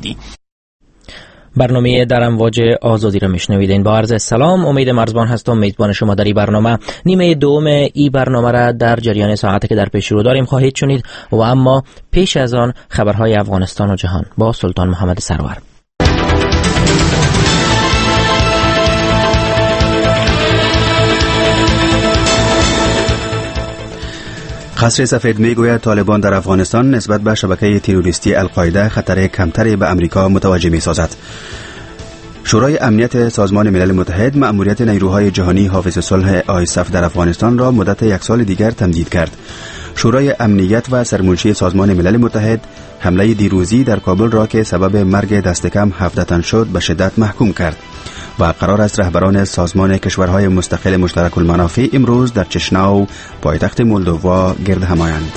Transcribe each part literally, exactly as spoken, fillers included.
اقتصادی. برنامه در امواج آزادی را میشنویدین. با عرض سلام، امید مرزبان هستم، میزبان شما در این برنامه. نیمه دوم این برنامه را در جریان ساعتی که در پیش رو داریم خواهید شنید و اما پیش از آن خبرهای افغانستان و جهان با سلطان محمد سرور. قصر سفید میگوید طالبان در افغانستان نسبت به شبکه تروریستی القاعده خطر کمتری به امریکا متوجه می‌سازد. شورای امنیت سازمان ملل متحد مأموریت نیروهای جهانی حافظ صلح آیسف در افغانستان را مدت یک سال دیگر تمدید کرد. شورای امنیت و سرمنشی سازمان ملل متحد حمله دیروزی در کابل را که سبب مرگ دست کم هفده تن شد به شدت محکوم کرد و قرار است رهبران سازمان کشورهای مستقل مشترک المنافع امروز در چشناو پایتخت مولدووا گرد هم آیند.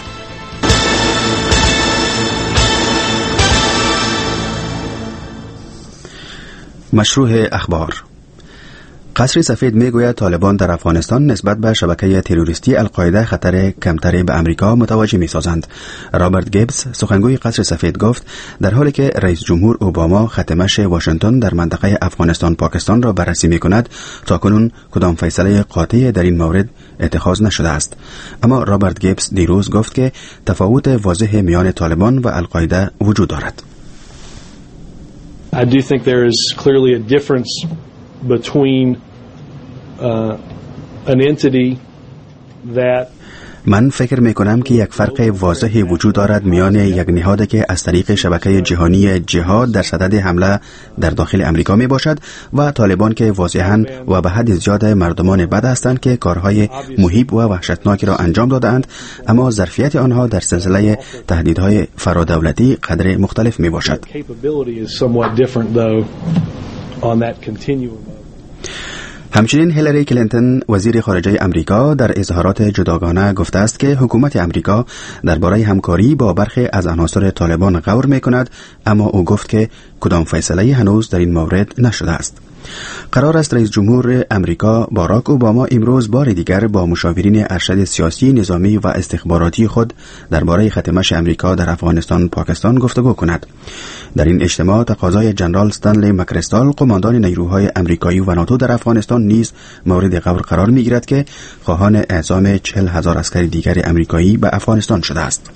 مشروع اخبار. قصر سفید میگوید طالبان در افغانستان نسبت به شبکه تروریستی القاعده خطر کمتری به امریکا متوجه می‌سازند. رابرت گیبز سخنگوی قصر سفید گفت در حالی که رئیس جمهور اوباما خط مشی واشنگتن در منطقه افغانستان پاکستان را بررسی می‌کند، تاکنون کدام فیصله قاطعی در این مورد اتخاذ نشده است. اما رابرت گیبز دیروز گفت که تفاوت واضح میان طالبان و القاعده وجود دارد. I do think there is clearly a difference between uh, an entity that من فکر می کنم که یک فرق واضحی وجود دارد میان یک نهادی که از طریق شبکه جهانی جهاد در صدد حمله در داخل امریکا می باشد و طالبان که واضحاً و به حد زیاد مردمان بد هستند که کارهای مهیب و وحشتناکی را انجام دادند، اما ظرفیت آنها در سلسله تهدیدهای فرادولتی قدر مختلف می باشد. همچنین هیلاری کلینتون وزیر خارجه امریکا در اظهارات جداگانه گفته است که حکومت امریکا درباره همکاری با برخی از عناصر طالبان غور می‌کند، اما او گفت که کدام فیصله هنوز در این مورد نشده است. قرار است رئیس جمهور امریکا باراک اوباما امروز بار دیگر با مشاورین ارشد سیاسی، نظامی و استخباراتی خود درباره خط مشی امریکا در افغانستان پاکستان گفتگو کند. در این اجتماع تقاضای جنرال استنلی مکریستال قماندان نیروهای امریکایی و ناتو در افغانستان نیز مورد غور قرار می‌گیرد که خواهان اعزام چهل هزار عسکر دیگر امریکایی به افغانستان شده است.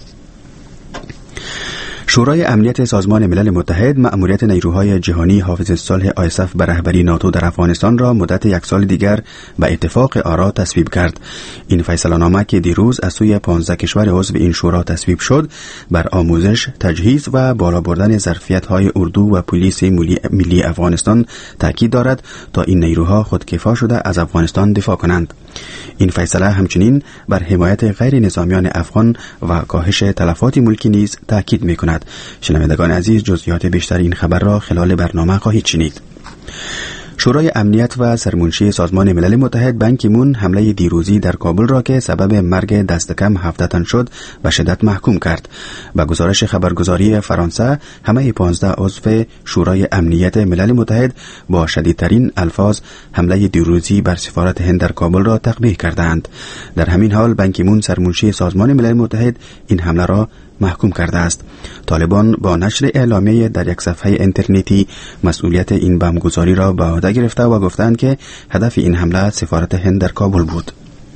شورای امنیت سازمان ملل متحد مأموریت نیروهای جهانی حافظ صلح آیسف به رهبری ناتو در افغانستان را مدت یک سال دیگر به اتفاق آرا تصویب کرد. این فیصله‌نامه که دیروز از سوی پانزده کشور عضو این شورا تصویب شد، بر آموزش، تجهیز و بالا بردن ظرفیت‌های اردو و پلیس ملی افغانستان تاکید دارد تا این نیروها خودکفا شده از افغانستان دفاع کنند. این فیصله همچنین بر حمایت غیر نظامیان افغان و کاهش تلفات ملکی نیز تاکید می‌کند. شنوندگان عزیز، جزئیات بیشتر این خبر را خلال برنامه خواهید شنید. شورای امنیت و سرمنشی سازمان ملل متحد بان کی مون حمله دیروزی در کابل را که سبب مرگ دست کم هفده تن شد به شدت محکوم کرد. با گزارش خبرگزاری فرانسه، همه پانزده عضو شورای امنیت ملل متحد با شدیدترین الفاظ حمله دیروزی بر سفارت هند در کابل را تقبیح کردند. در همین حال بان کی مون سرمنشی سازمان ملل متحد این حمله را محکوم کرده است. طالبان با نشر اعلامیه در یک صفحه اینترنتی مسئولیت این بمبگذاری را به عهده گرفته و گفتند که هدف این حمله سفارت هند در کابل بود.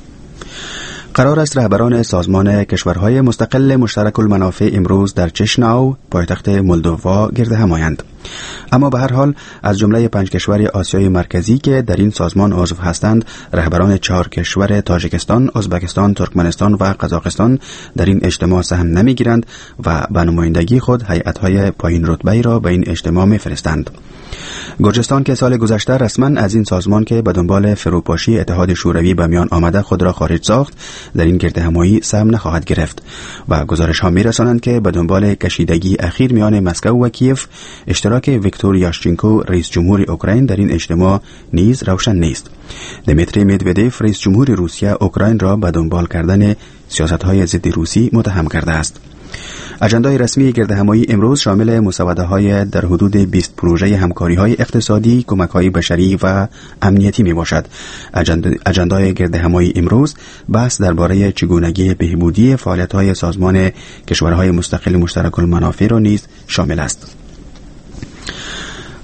قرار است رهبران سازمان کشورهای مستقل مشترک المنافع امروز در چشناو پایتخت مولدووا گرد هم آیند. اما به هر حال از جمله پنج کشور آسیای مرکزی که در این سازمان عضو هستند، رهبران چهار کشور تاجیکستان، ازبکستان، ترکمنستان و قزاقستان در این اجتماع سهم نمیگیرند و به نمایندگی خود هیئت‌های پایین رتبه‌ای را به این اجتماع می‌فرستند. گرجستان که سال گذشته رسما از این سازمان که به دنبال فروپاشی اتحاد شوروی به میان آمده خود را خارج ساخت، در این گردهمایی سهم نخواهد گرفت و گزارش ها می‌رسانند که به دنبال کشیدگی اخیر میان مسکو و کیف، اشتراک ویکتور یاشچنکو رئیس جمهور اوکراین در این اجتماع نیز روشن نیست. دمیتری مدودیف رئیس جمهور روسیه اوکراین را به دنبال کردن سیاست‌های ضد روسی متهم کرده است. اجندای رسمی گردهمایی امروز شامل مسوده‌های در حدود بیست پروژه همکاری‌های اقتصادی، کمک‌های بشری و امنیتی میباشد. اجندای گردهمایی امروز بحث درباره چگونگی بهبودی فعالیت‌های سازمان کشورهای مستقل مشترک المنافع را نیز شامل است.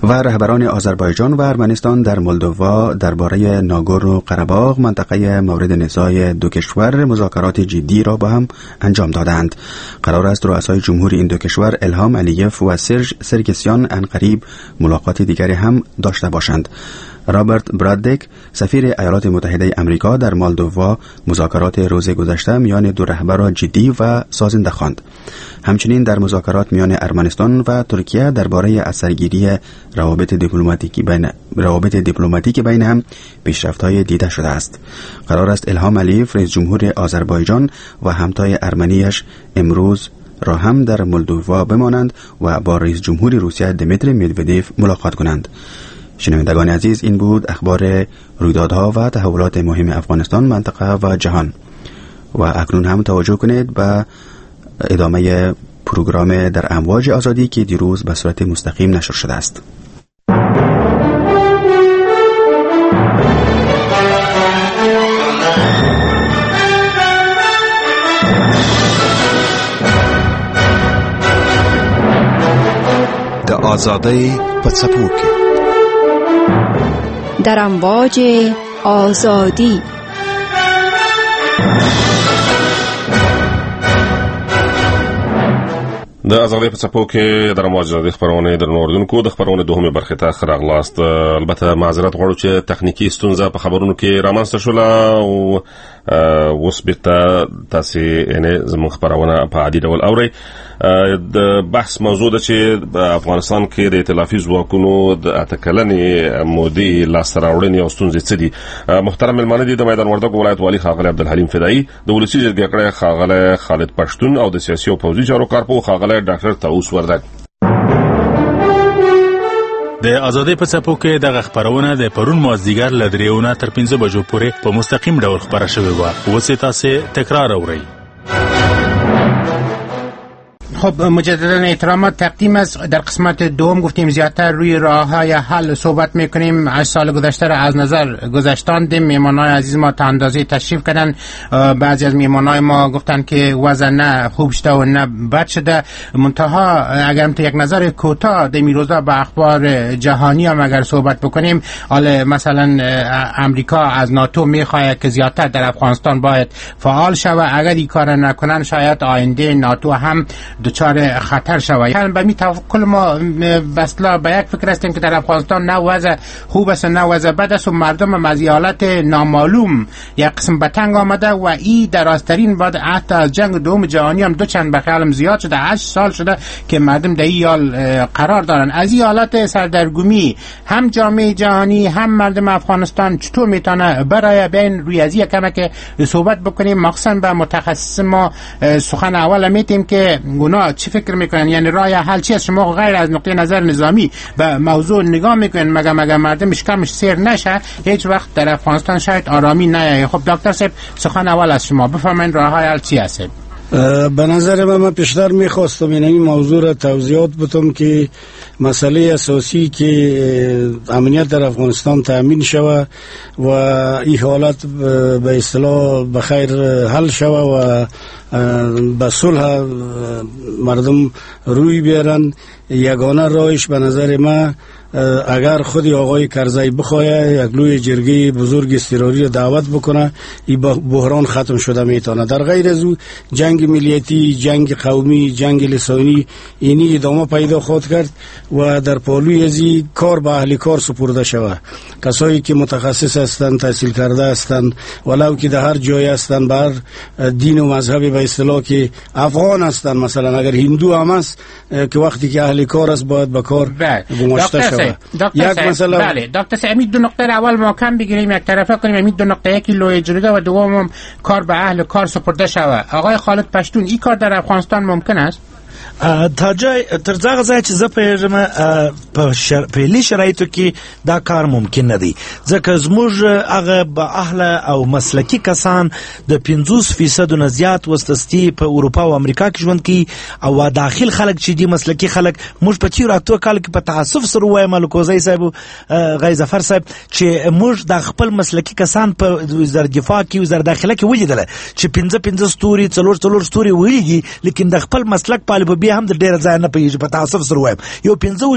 و رهبران آذربایجان و ارمنستان در مولدووا درباره ناگورنو قره‌باغ منطقه مورد نزاع دو کشور مذاکرات جدی را با هم انجام دادند. قرار است رؤسای جمهور این دو کشور الهام علیف و سرژ سرگسیان عنقریب ملاقات دیگری هم داشته باشند. رابرت برادک سفیر ایالات متحده آمریکا در مولدووا مذاکرات روز گذشته میان دو رهبر را جدی و سازنده خواند. همچنین در مذاکرات میان ارمنستان و ترکیه درباره اثرگیری روابط دیپلماتیکی بین روابط دیپلماتیک بین هم پیشرفت‌های دیده شده است. قرار است الهام علیف رئیس جمهور آذربایجان و همتای ارمنیش امروز را هم در مولدووا بمانند و با رئیس جمهور روسیه دمیتری مدودیف ملاقات کنند. شنوندگان عزیز، این بود اخبار رویدادها و تحولات مهم افغانستان، منطقه و جهان. و اکنون هم توجه کنید به ادامه پروگرام در امواج آزادی که دیروز به صورت مستقیم نشر شده است. د آزادی په څپو کې در امواج آزادی. د ازادۍ په څپو کې د امواج آزادي خبرونه در نوردونکو د خبرونه دوهمه برخه ته خراغلاست. البته معذرت غواړو چې تخنیکی ستونزه په خبرونو کې رامنځته شوله او اوس بیرته تاسو یې زموږ خبرونه په عادي ډول اورئ. د بحث موضوع ده چې په افغانستان کې د ائتلافي ځواکونو د اتکلنې مودې لاسته راوړنې او ستونزې څه دي. محترم مېلمانه دي د میدان وردګو ولایت والي ښاغلی عبدالحلیم فدایي، د ولسي جرګې غړی ښاغلی خالد پښتون او د سیاسي او پوځي چارو کارپوه ښاغلی ډاکټر طاووس وردګ. د ازادۍ په څپو کې دغه خبرونه د پرون مازدیګر له درېونه تر پنځه بجو پورې په مستقیم ډول خبره شوې وه. اوس یې تاسې تکرار اورئ. خب مجددا احترامات تقدیم است. در قسمت دوم گفتیم زیادتر روی راه‌های حل صحبت می‌کنیم. از سال گذشته را از نظر گذاشتاندیم. مهمانان عزیز ما تا اندازه تشریف کردن. بعضی از مهمانان ما گفتن که وضع نه خوب شده و نه بد شده. منتها اگر تو یک نظر کوتاه در این روزا به اخبار جهانی هم اگر صحبت بکنیم، حالا مثلا امریکا از ناتو می‌خواهد که زیادتر در افغانستان باید فعال شود. اگر این کار نکنن شاید آینده ناتو هم دچار خطر شود. به می توکل ما بسلا به یک فکر هستیم که در افغانستان نه وضع خوب است نه وضع بد است و مردم از حالت نامعلوم یک قسم به تنگ آمده و این درازترین بعد حتی از جنگ دوم جهانی هم دو چند بخیالم زیاد شده. هشت سال شده که مردم در این حال قرار دارن. از این حالت سردرگمی هم جامعه جهانی هم مردم افغانستان چطور میتونه برای بین روی از یک کمک صحبت بکنیم. مخصوصا به متخصص ما سخن اول میتیم که اونا چی فکر میکنن، یعنی راه حل چی است. شما غیر از نقطه نظر نظامی به موضوع نگاه میکنن مگه مگه مردمش کمش سیر نشه هیچ وقت در افغانستان شاید آرامی نیاید. خب دکتر صاحب سخن اول از شما بفرمایید راه حل چی است؟ به نظر من پیشتر میخواستم این موضوع را توضیحات بدم که مسئله اساسی که امنیت در افغانستان تامین شود و این حالت به اصطلاح بخیر حل شود و به صلح مردم روی بیارن، یگانه راهش به نظر من اگر خودی آقای کرزی بخواه یک لوی جرگه بزرگ اضطراری را دعوت بکنه این بحران ختم شده میتونه. در غیر از او جنگ ملیتی، جنگ قومی، جنگ لسانی اینی ادامه پیدا خواهد کرد و در پالوی ازی کار به اهل کار سپرده شود. کسایی که متخصص هستند، تحصیل کرده هستند، ولو که در هر جای هستند، بر دین و مذهب به اصطلاح که افغان هستند، مثلا اگر هندو هم است که وقتی که اهل کار است باید به کار گماشته شود. یک مثلا بله دکتر صاحب دو نقطه اول ما کم بگیریم یک طرفه کنیم. این دو نقطه، یکی لوی جریده و دوم کار به اهل کار سپرده شود. آقای خالد پشتون این کار در افغانستان ممکن است؟ تا جای تر ځای ځای چې زه پیژم په فعلي شرایطو کې دا کار ممکن نه دی، ځکه زموږ هغه به اهل او مسلکي کسان د پنځوس فیصدو نه زیات وسطستي په اروپا او امریکا کې ژوند کوي او داخل خلک چې دي مسلکي خلک. موږ په تیرو اتو کال کې په تعصب سره وایم الکوزی صاحب غی ظفر صاحب چې موږ د خپل مسلکي کسان په وزارت دفاع کې وزارت داخله کې ولیدل چې پنځه پنځه ستوري څلور څلور ستوري ویلي، لیکن د خپل مسلک په بیا هم د ډیر ځای نه پیږي په تعصب سره وایم. یو پنځه شپږ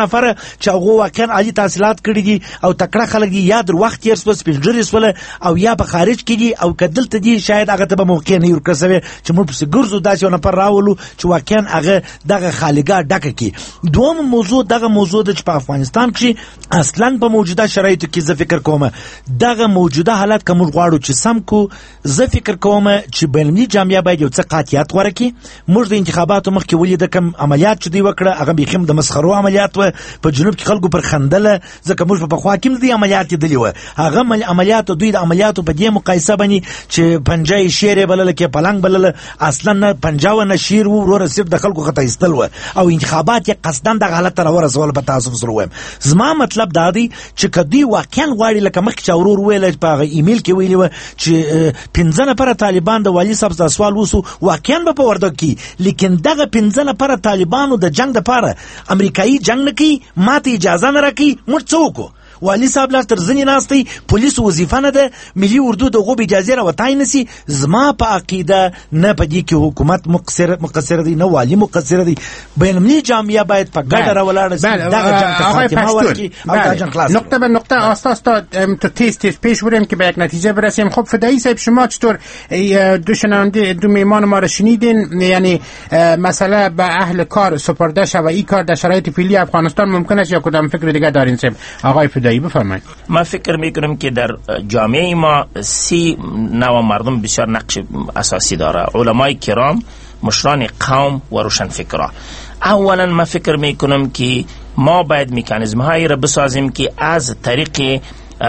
نفر چې هغه واقعا عالی تحصیلات کړي دي او تکړه خلک دي، یا در وخت یې سپس پیژدري سول او یا په خارج کې دي او کدلته دي، شاید هغه ته به موقع نه ورکړي چې موږ په ګرځو داسې یو نفر راولو چې واقعا هغه دغه خالګا ډکه کی. دوم موضوع دغه موضوع د په افغانستان کې اصلا په موجوده شرایطو کې زه فکر کوم دغه موجوده حالت کوم غواړو چې سم کو، زه فکر کوم چې بینالمللي جامعه باید یو څه قاطعیت ورکړي. موږ د انتخاباتو مخکې ولید کوم عملیات چې دوی وکړه هغه بيخیم د مسخرو عملیات و، په جنوب کې خلکو پر خندله ځکه موږ په خوا کې د عملیات دي و، هغه عملیات دوی د عملیاتو په دې مقایسه باندې چې پنجای شیر بلل کې پلنګ بلل اصلا نه پنجاو نه شیر و ورور صرف د خلکو خطا استل و او انتخابات یې قصدن د حالت را ورسول. په تاسو سره وایم زما مطلب دا دی چې کدی واقعا غواړي لکه مخکې چې ورور ویل په ایمیل کې ویلی و چې پنځه نفر طالبان د والی صاحب د سوال وسو واقعا به په ورده کې، لیکن دغه پنځه نفر طالبانو د جنگ لپاره امریکایي جنگ نه کوي، ماته اجازه نه راکړي، موږ څه وکړو؟ والی صاحب لا تر ځنی ناستي پولیس وظیفه نه ده، ملي اردو د غوب اجازه را وتای نسی. زما په عقیده نه پدې کې حکومت مقصر مقصر دی نه والی مقصر دی، بینالمللي جامعه باید په ګډه را ولاړ شي دغه جنگ ته خاتمه ورکړي او دا جنگ خلاص. نقطه به نقطه اساس تا تو تیز تیز پیش بریم که به یک نتیجه برسیم. خب فدایی صاحب شما چطور دو شنونده دو میهمان ما رو شنیدین، یعنی مسئله به اهل کار سپرده شود این کار در شرایط فعلی افغانستان ممکن است یا کدام فکر دیگه دارین صاحب؟ آقای فدایی بفرمایید. ما فکر میکنم که در جامعه ما سی نوع مردم بسیار نقش اساسی داره، علمای کرام، مشران قوم و روشنفکران. اولا ما فکر میکنم که ما باید مکانیزم هایی را بسازیم که از طریق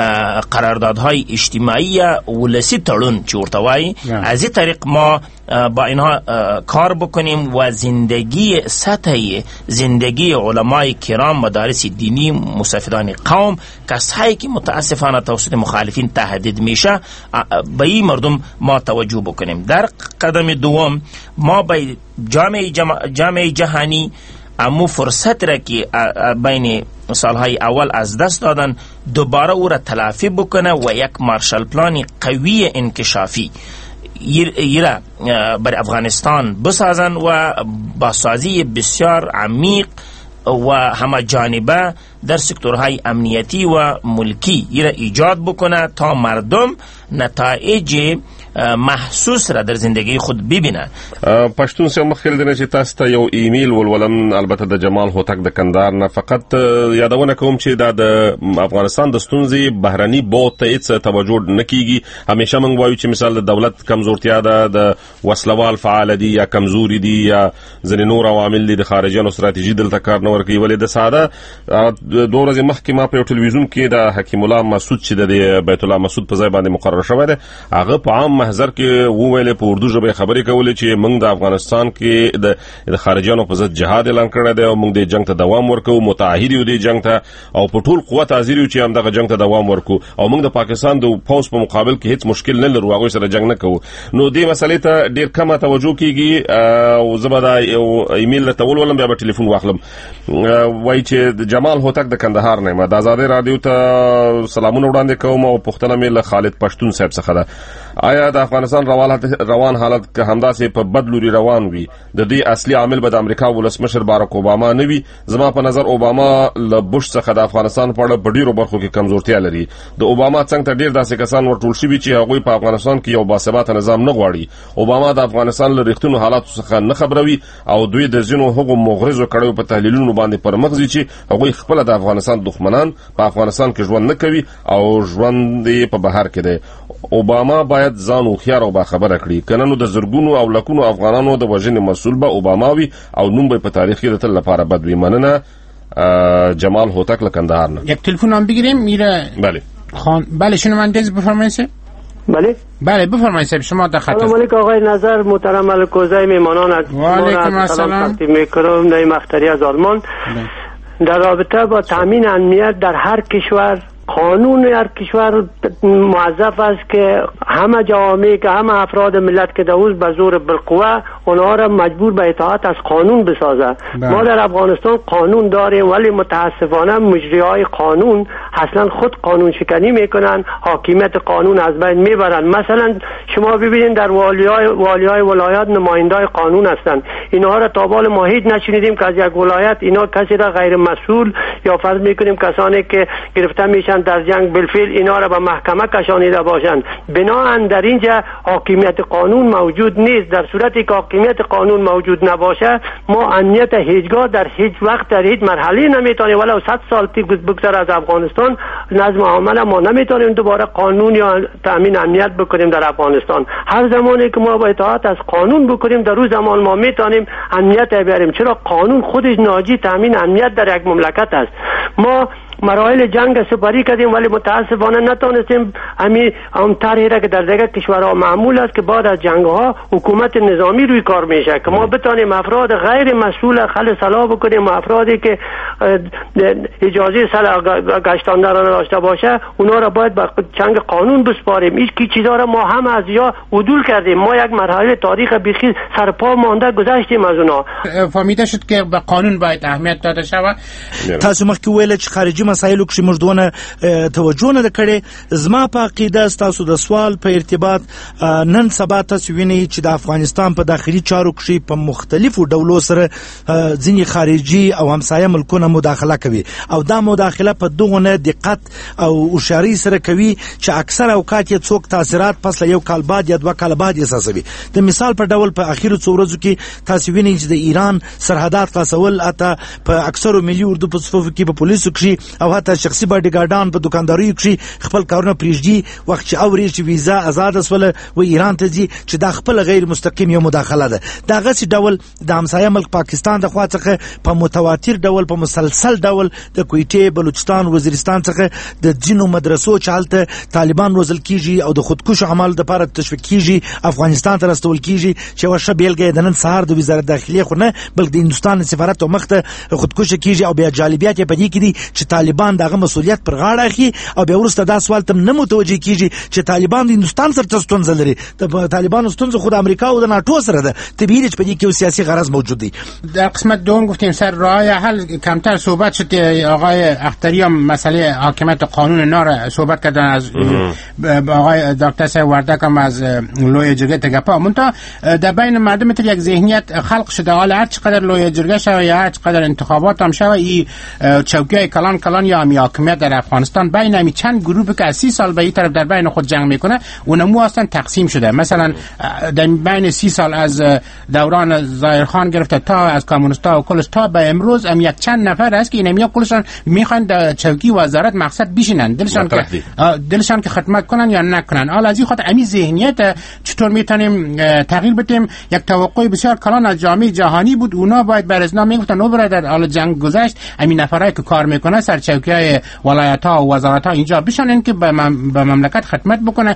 قراردادهای اجتماعی ولسی تړون چې ورته وایي از این طریق ما با اینها کار بکنیم و زندگی سطحی زندگی علمای کرام، مدارس دینی، مستفیدان قوم، کسایی که متاسفانه توسط مخالفین تهدید میشه به این مردم ما توجه بکنیم. در قدم دوم ما باید جامعه جامعه جهانی امو فرصت را که بین سالهای اول از دست دادن دوباره او را تلافی بکنه و یک مارشال پلان قوی انکشافی ایره بر افغانستان بسازن و بازسازی بسیار عمیق و همه جانبه در سکتورهای امنیتی و ملکی ایره ایجاد بکنه تا مردم نتایج محسوس را در زندگی خود ببینن. پښتون سره مخکې دنه چې تاسو ته یو ایمیل ولولم البته د جمال هوتک د کندهار نه، فقط یادونه کوم چې دا د افغانستان د ستونزې بهرني بوت ته هیڅ توجه نه کیږي. همیشه موږ وایو چې مثال د دولت کمزورتیا ده، د وسلوال فعال دي یا کمزوري دي یا ځینې نور عوامل دي، د خارجيانو ستراتیژي دلته کار نه ورکوي. ولې د ساده دوه ورځې مخکې ما په ټلویزیون کې د حکیم الله مسعود چې د بیت الله مسعود په ځای باندې مقرر شوی دی هغه په عام محضر کې وویل په اردو ژبه خبرې کولې چې موږ د افغانستان کې د خارجيانو په ضد جهاد اعلان کړی دی او موږ د جنگ ته دوام ورکو، متعهد یو د جنگ ته او په ټول قوت حاضر یو چې هم دغه جنگ ته دوام ورکو او موږ د پاکستان د پوز په مقابل کې هیڅ مشکل نه لرو، هغه سره جنگ نه کوو. نو دې مسلې ته ډیر کم توجه کیږي او زبدا یو ایمیل ته ولولم بیا به ټلیفون واخلم. وای چې جمال هوتک د کندهار نه ما د آزادۍ رادیو ته سلامونه وړاندې کوم او پوښتنه مې له خالد پښتون صاحب څخه ده. آیا د افغانستان روان حالت که همداسې په بدلوري روان وي د دې اصلي عامل به د امریکا ولسمشر باراک اوباما نه وي؟ زما په نظر اوباما له بوش څخه د افغانستان په اړه په ډیرو برخو کې کمزورتیا لري. د اوباما څنګه ته ډیر داسې کسان ورټول شوي چې هغوی په افغانستان کې یو باثباته نظام نه غواړي. اوباما د افغانستان له رښتینو حالاتو څخه نه خبروي او دوی د ځینو هغو مغرضو کړیو په تحلیلونو باندې پر مخ ځي چې هغوی خپل د افغانستان دښمنان په افغانستان کې ژوند نه کوي او ژوند یې په بهر کې دی. اوباما باید ځان هوښیار او باخبره کړي، کنه نو د زرګونو او لکونو افغانانو د وژنې مسؤل به اوباما وي او نوم به په تاریخ کې د تل لپاره بد وي. مننه. جمال هوتک له کندهار نه. یک تلفن هم بگیریم میره. بله خان بله شنونده بفرمایید. بله بله بفرمایید شما در خط. سلام علیکم آقای نظر، محترم الکوزای میمانان. و علیکم السلام. تقدیم میکنم نای مختاری از آلمان. در رابطه با تامین امنیت در هر کشور قانون هر کشور موظف است که همه جوامع که همه افراد ملت که دوز به زور بالقوه اونها را مجبور به اطاعت از قانون بسازه. ما در افغانستان قانون داریم ولی متاسفانه مجریای قانون اصلا خود قانون شکنی میکنن، حاکمیت قانون از بین میبرن. مثلا شما ببینید در والیای والیای ولایات نمایندای قانون هستند، اینها را تا بال ما هیچ نشنیدیم که از یک ولایت اینا کسی را غیر مسئول یا فرض میکنیم کسانی که گرفته میشن در جنگ بالفعل اینا را به محکمه کشانیده باشند. بناهن در اینجا حاکمیت قانون موجود نیست. در صورتی که حاکمیت قانون موجود نباشه ما امنیت هیچگاه در هیچ وقت در هیچ مرحله نمیتونیم، ولو صد سال بگذر از افغانستان نظم عامل ما نمیتونیم دوباره قانون یا تامین امنیت بکنیم در افغانستان. هر زمانی که ما با اطاعت از قانون بکنیم در روز زمان ما میتونیم امنیت بیاریم، چرا قانون خودش ناجی تامین امنیت در یک مملکت است. ما مراحل جنگ سپری کردیم ولی متاسفانه نتونستیم همین هم طرحی را که در دیگر کشورها معمول است که بعد از جنگ ها حکومت نظامی روی کار میشه که ما بتانیم افراد غیر مسئول خل صلاح بکنیم و افرادی که اجازه گشتانده را داشته باشه اونا را باید به جنگ قانون بسپاریم. این کی چیزا را ما هم از یا عدول کردیم. ما یک مرحله تاریخ بیخی سرپا مانده گذشتیم از اونا. فهمیده شد که به قانون باید اهمیت داده شود. تاسو مخکې ویل چې خارجي مسایلو کې موږ دونه توجه نه کړې. زما په عقیده تاسو د سوال په ارتباط نن سبا تاسو وینئ چې د افغانستان په داخلي چارو کې په مختلفو ډولو سره ځینې خارجي او همسایه ملکونه مداخله کوي او دا مداخله په دغه دقت او هوښیارۍ سره کوي چې اکثر اوقات یې څوک تاثیرات پس له یو کال بعد یا دوه کال بعد احساسوي. د مثال په ډول په اخیرو څو ورځو کې تاسو وینئ چې د ایران سرحدات خلاصول اته په اکثرو ملي اردو په صفوف کې په پولیسو کې او حتی شخصي باډیګارډان په دکانداریو کې خپل کارونه پریږدي. وخت چې اوري چې ویزا آزاد سول و ایران ته ځي چې دا خپل غیر مستقیم یو مداخله ده. دا غسی ډول د همسایه ملک پاکستان د خوا څخه په متواتر ډول په مسلسل ډول د کویټه بلوچستان وزیرستان څخه د جنو مدرسو چالته طالبان روزل کیږي او د خودکش عمل د لپاره تشویق کیږي افغانستان ته رسول کیږي چې وشه بیلګه د نن سهار د وزارت داخلي خو نه بلکې د هندستان سفارت مخته خودکش کیږي او بیا جالبیت په دې کې دي چې طالبان دغه مسؤلیت پر غاړه اخلي او بیا ورسته دا سوال تم نه متوجه کیږي چې طالبان د هندستان سره ستونزه لري. د طالبان ستونزه خود امریکا او د ناتو سره ده. طبیعي چې په دې کې سیاسي غرض موجود دی. در قسمت دوم گفتیم سر راه حل کمتر صحبت شد. آقای اختری هم مسئله حاکمیت قانون نار صحبت کردن از آقای دکتر صاحب وردک هم از لوی جرگه تگپا. منتها در بین مردم تر یک ذهنیت خلق شده حالا هر چقدر لوی جرگه شوه یا هر چقدر انتخابات هم شوه این چوکیای کلان کلان یا همی حاکمیت در افغانستان بین همی چند گروه که از سی سال به این طرف در بین خود جنگ میکنه اونمو اصلا تقسیم شده. مثلا در بین سی سال از دوران ظاهرخان گرفته تا از کمونیستا و کلش تا به امروز هم یک چند نفر است که اینمیا کلشان میخوان در چوکی وزارت مقصد بشینن دلشان که دلشان که خدمت کنن یا نکنن. حالا از این خاطر امی ذهنیت چطور میتونیم تغییر بدیم؟ یک توقع بسیار کلان از جامعه جهانی بود اونا باید برازنا میگفتن نو برادر حالا جنگ گذشت همین نفرایی که کار میکنه سر چوکیای ولایت ها و وزارت ها اینجا بشنن که به مملکت خدمت بکنه.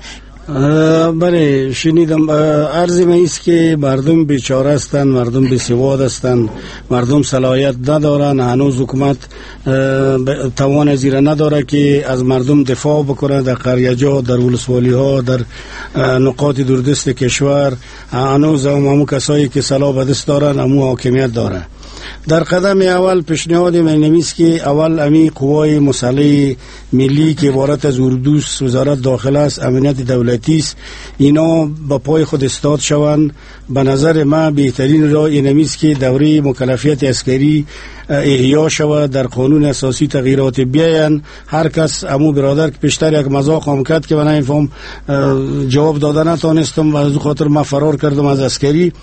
بله شنیدم. عرض من است که مردم بیچاره هستند، مردم بیسواد هستند، مردم صلاحیت ندارن. هنوز حکومت توان زیره نداره که از مردم دفاع بکنه. در قریه‌جا، در ولسوالی ها، در نقاط دوردست کشور هنوز همون کسایی که صلاح به دست دارن همون حاکمیت داره. در قدم اول پیشنهاد من نمیست که اول امی قوای مسلح ملی که عبارت از اردوس وزارت داخله است امنیت دولتی است اینا با پای خود استاد شوند. به نظر من بهترین راه این نمیست که دوره مکلفیت عسکری احیا شود، در قانون اساسی تغییرات بیاین. هر کس امو برادر که پیشتر یک مذاق هم کرد که من نمیفهم جواب داده نتونستم و از خاطر من فرار کردم از عسکری.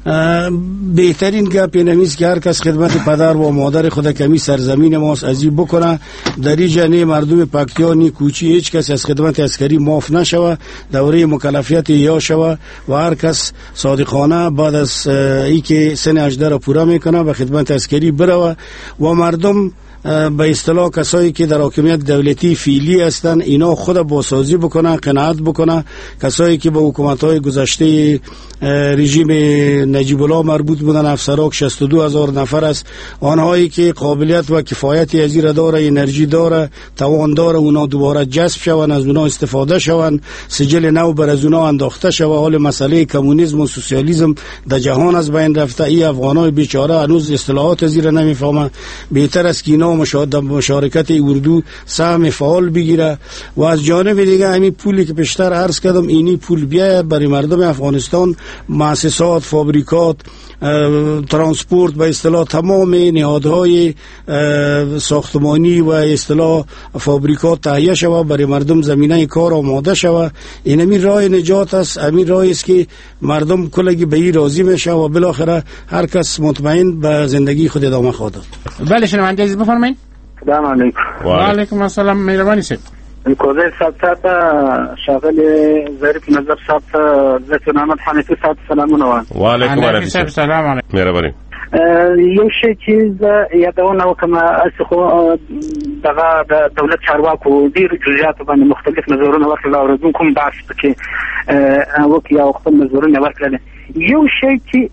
بهترین گپ این نمیست که هر کس خدمت پدر و مادر خود کمی سرزمین ماست ازی بکنه. در اینجا نه مردم پکتیا نی کوچی هیچ کس از خدمت عسکری معاف نشوه، دوره مکلفیت احیا شوه و هر کس صادقانه بعد از ای که سن هجده را پورا میکنه و خدمت عسکری بروه و مردم به اصطلاح کسایی که در حاکمیت دولتی فعلی هستند اینا خود بازسازی بکنن، قناعت بکنن. کسایی که به حکومت‌های گذشته رژیم نجیب الله مربوط بودن افسرها شصت و دو هزار نفر است، آنهایی که قابلیت و کفایت ازیر داره، انرژی داره، توان داره، اونا دوباره جذب شون، از اونا استفاده شون، سجل نو بر از اونا انداخته شوه. حال مسئله کمونیسم و سوسیالیسم در جهان از بین رفته. ای افغانای بیچاره هنوز اصطلاحات ازیر نمیفهمن. بهتر است که اینا اینا مشارکت اردو سهم فعال بگیره و از جانب دیگه همین پولی که پیشتر عرض کردم اینی پول بیاید برای مردم افغانستان، مؤسسات، فابریکات، ترانسپورت به اصطلاح تمام نهادهای ساختمانی و اصطلاح فابریکات تهیه شود، برای مردم زمینه کار آماده شود. این همین راه نجات است، همین راهی است که مردم کلگی به این راضی میشه و بالاخره هر کس مطمئن به زندگی خود ادامه خواهد داد. بله شنونده عزیز بفرمایید. سلام علیکم. و علیکم السلام، مهربانی شید. کوزه صاحب ته شاغل ظریف نظر صاحب ته زه محمد حنفی صاحب سلامونه وایم. و علیکم السلام. سلام علیکم. مهربانی. یو شی چې یادونه وکم اسخو دغه د دولت چارواکو ډیر جزئیات باندې مختلف نظرونه ورکړل او رجون کوم بحث کې وکي او خپل نظرونه ورکړل. یو شی چې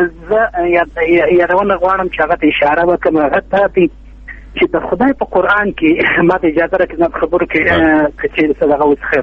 زه یادونه غواړم چې هغه اشاره وکم هغه ته چې د خدای په قرآن کې ما ته اجازه راکړئ خبرو کې چې څه دغه وسخه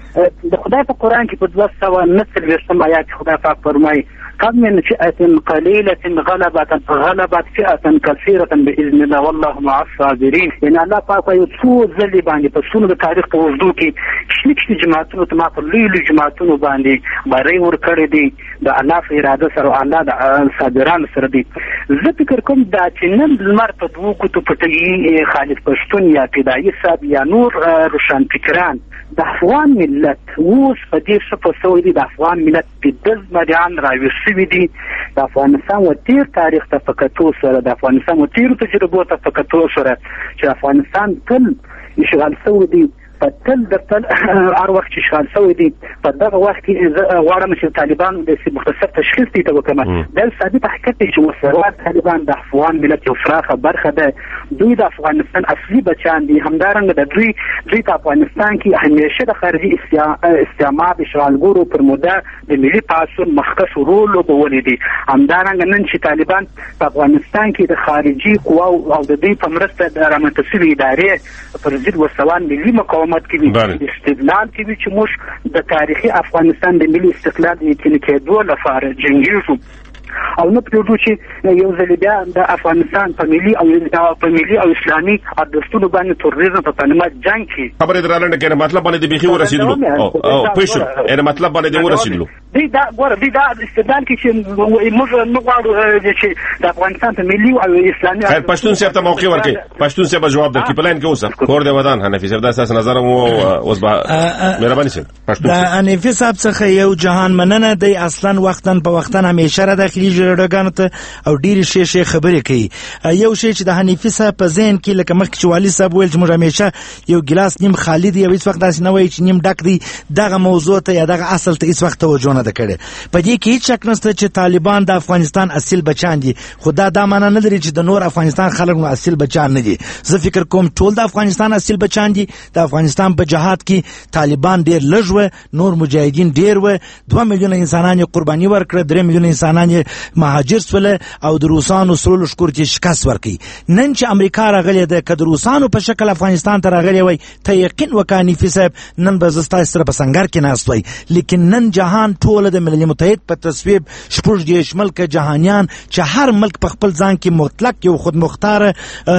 د خدای په قرآن کې په دوه سوه نهه څلوېښتم آیات کې خدای پاک فرمایي قد من فئة قليلة غلبت غلبت فئة كثيرة بإذن الله والله مع الصابرين. ان الله پاک یو څو ځلې باندې په څونو د تاریخ په اوږدو کې کښني کښني جماعتونو ته ما په لوی لوی جماعتونو باندې بری ورکړی دی د الله په اراده سره، الله د صابرانو سره دی. زه فکر کوم دا چې نن لمر په دوو ګوتو پټوي خالد پښتون یا فدایي صاحب یا نور روشنفکران د افغان ملت اوس په دې څه په سوی دي، د افغان ملت په دز مریان راویښ شوي دي. د افغانستان و تیر تاریخ ته په کتو سره، د افغانستان و تیرو تجربو ته په کتو سره چې افغانستان تل اشغال شوی دی، په تل د تل هر وخت چې اشغال شوی دی په دغه وخت کې غواړم چې طالبان د مختصر تشخیص دی ته وکړم. دا ثابت حقیقت دی چې وسروات طالبان د افغان ملت یو فراخه برخه ده. دوی د افغانستان اصلي بچان دي. همدارنګه د دوی دوی په افغانستان کې همیشه د خارجي استعمار اشغالګرو پر موده د ملي پاڅون مخکښ رول لوبولی دی. همدارنګه نن چې طالبان په افغانستان کې د خارجي قواو او د دوی په مرسته د رامنځته شوې ادارې پر ضد وسوان ملي مقاومت کوي، استدلال کوي چې موږ د تاریخي افغانستان د ملي استقلال د یقیني کېدو لپاره جنګیږو او نه پرېږدو چې یو ځل بیا د افغانستان په ملي او په ملي او اسلامي ارزښتونو باندې تروریزم په کلمه جنګ کړي. خبرې درانه کې مطلب باندې بيخي ورسېدلو او پښو یې مطلب باندې ورسېدلو. دی دا ګوره دی دا استدلال کې چې موږ نه غواړو چې د افغانستان په ملي او اسلامي خیر پښتون صاحب ته موقع ورکړي. پښتون صاحب جواب درکړي په لاین کې اوسه کور دی ودان حنفي صاحب دا اساس نظر مو اوس به مهرباني شي. پښتون دا حنفي صاحب څخه یو جهان مننه دی، اصلا وختن په وختن همیشه را داخلي جوړګانو ته او ډیر شي شي خبرې کوي. یو شی چې د حنفي صاحب په ذهن کې لکه مخکې چې والي صاحب ویل چې موږ همیشه یو ګلاس نیم خالی دی او هیڅ وخت داسې نه وایي چې نیم ډک دی. دغه موضوع ته یا دغه اصل ته هیڅ وخت توجه نه ده کړې. په دې کې هیڅ شک نشته چې طالبان د افغانستان اصل بچان دي، خو دا دا معنی نه لري چې د نور افغانستان خلک نو اصل بچان نه دي. زه فکر کوم ټول د افغانستان اصل بچان دي. د افغانستان په جهاد کې طالبان ډیر لږ و، نور مجاهدین ډیر و. دوه میلیونه انسانان یې قرباني ورکړه، درې میلیونه انسانان یې مهاجر سول او د روسانو سره لشکور چې شکست ورکړي. نن چې امریکا راغلی ده که د روسانو په شکل افغانستان ته راغلی وای ته یقین وکړه حنفي صاحب نن به زه ستاسو سره په سنګر کې ناست وای. لیکن نن جهان ټول د ملل متحد په تصویب شپږ دېرش ملکه جهانیان چې هر ملک په خپل ځان کې مطلق یو خود مختار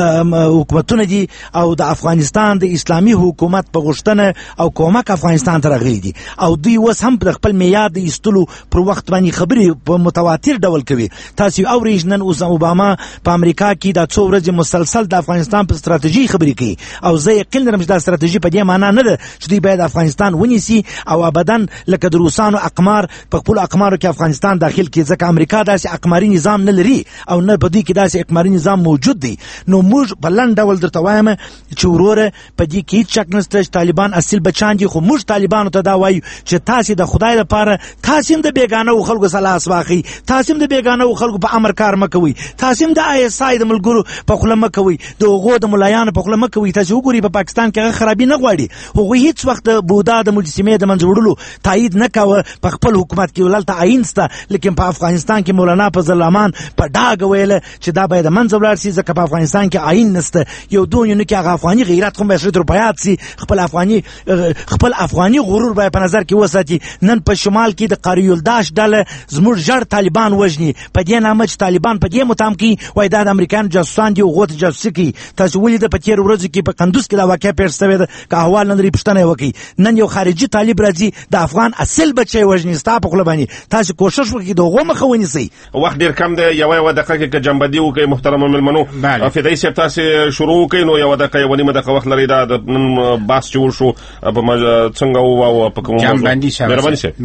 حکومتونه دي او د افغانستان د اسلامي حکومت په غوښتنه او کومک افغانستان ته راغلي دي او دوی اوس هم په خپل میاد د ایستلو پر وخت باندې خبرې په متواتر ډول کوي. تاسو اورئ نن اوس اوباما په امریکا کې د څو ورځې مسلسل د افغانستان په ستراتیژي خبرې کوي او زه یقین لرم چې دا ستراتیژي په دې معنی نه ده چې دوی باید افغانستان ونیسي او ابدا لکه د روسانو اقمار په خپل اقمارو کې افغانستان داخل کې، ځکه امریکا داسې اقماري نظام نه لري او نه په دې کې داسې اقماري نظام موجود دی. نو موږ په لنډ ډول درته وایم چې وروره په دې کې هیڅ شک نشته چې طالبان اصل بچان دي، خو موږ طالبانو ته دا وایو چې تاسو د خدای لپاره تاسو د بیگانه خلکو سلاس واخی، تاسو د بیگانه خلکو په امر کار مکوي، تاسو د آی اس آی د ملګرو په خله مکوي، د هغو د ملایانو په خله مکوي. تاسو وګورئ په پاکستان کې هغه خرابي نه غواړي، هغه هیڅ وخت د بودا د مجسمې د منځ وړلو تایید نه کاوه په خپل حکومت کې ولالته عین سته. لیکن په افغانستان کې مولانا فضل الرحمن په ډاګ ویل چې دا باید منځ ولاړ شي ځکه په افغانستان کې عین نسته. یو دونه نه کې هغه افغاني غیرت خو به شرط روپیات سي، خپل افغاني خپل افغاني غرور به په نظر کې وساتي. نن په شمال کې د قاریولداش ډله زموږ جړ طالبان ځوانان وژني په دې نامه چې طالبان په دې متهم کوي وایي دا د امریکایانو جاسوسان دي او هغو ته جاسوسي کوي. تاسو ولیده په تېرو ورځو کې په قندوز کې دا واقعه پېښ شوې ده. که احوال نه لري پوښتنه یې وکړئ. نن یو خارجي طالب راځي د افغان اصل بچی وژني ستا په خوله باندې. تاسو کوشش وکړئ د هغو مخه ونیسئ. وخت ډېر کم دی، یوه یوه دقیقه کې که جنبندي وکړئ محترمو مېلمنو. فدایي صاحب تاسې شروع وکړئ نو یوه دقیقه یوه نیمه دقیقه وخت لرئ. دا د نن بحث چې وشو په څنګه وو په کوم جنبندي صاحب.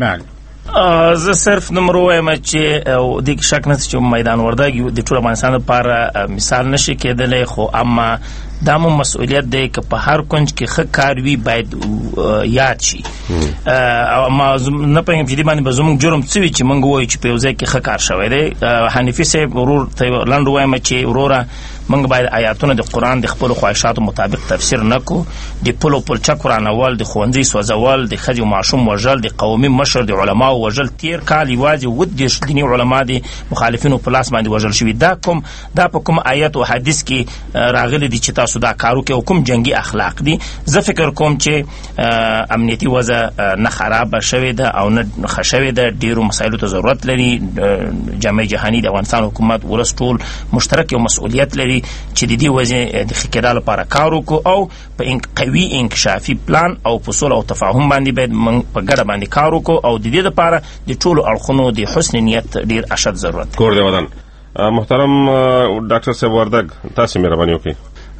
زه صرف نمبر وایم چې د کې شک نشته چې میدان وردګ د ټول افغانستان لپاره مثال نشي کېدلی، خو اما دا مو مسؤلیت دی که په هر کنج کې ښه کار وي باید یاد شي. اما نه پوهېږم چې دې باندې به زموږ جرم څه وي چې موږ ووایو چې په یو ځای کې ښه کار شوی دی. حنیفي صاحب ورور ته لنډ وایم چې وروره موږ باید آیاتونه د قرآن د خپلو خواهشاتو مطابق تفسیر نه کړو. د پلو پلچک ورانول، د ښوونځي سوځول، د ښځې ماشوم وژل، د قومي مشر د علماو وژل. تېر کال یوازې اووه دېرش دیني علما د مخالفینو په لاس باندې وژل شوي. دا کوم دا په کوم آیت او حدیث کې راغلي دي چې تاسو دا کار وکړئ او کوم جنګي اخلاق دي؟ زه فکر کوم چې امنیتي وضع نه خرابه شوې ده او نه ښه شوې ده. ډېرو مسایلو ته ضرورت لري. جامعه جهاني د افغانستان حکومت ولس ټول مشترک یو مسؤلیت لري چې د دې وضع د ښه کېدا لپاره کار وکړو او په قوي انکشافي پلان او په صلح او تفاهم باندې باید موږ په ګډه باندې کار وکړو او د دې لپاره د ټولو اړخونو د حسن نیت ډېر اشد ضرورت دی. کور دی ودان. محترم ډاکټر صاحب وردګ تاسې مهرباني وکړئ.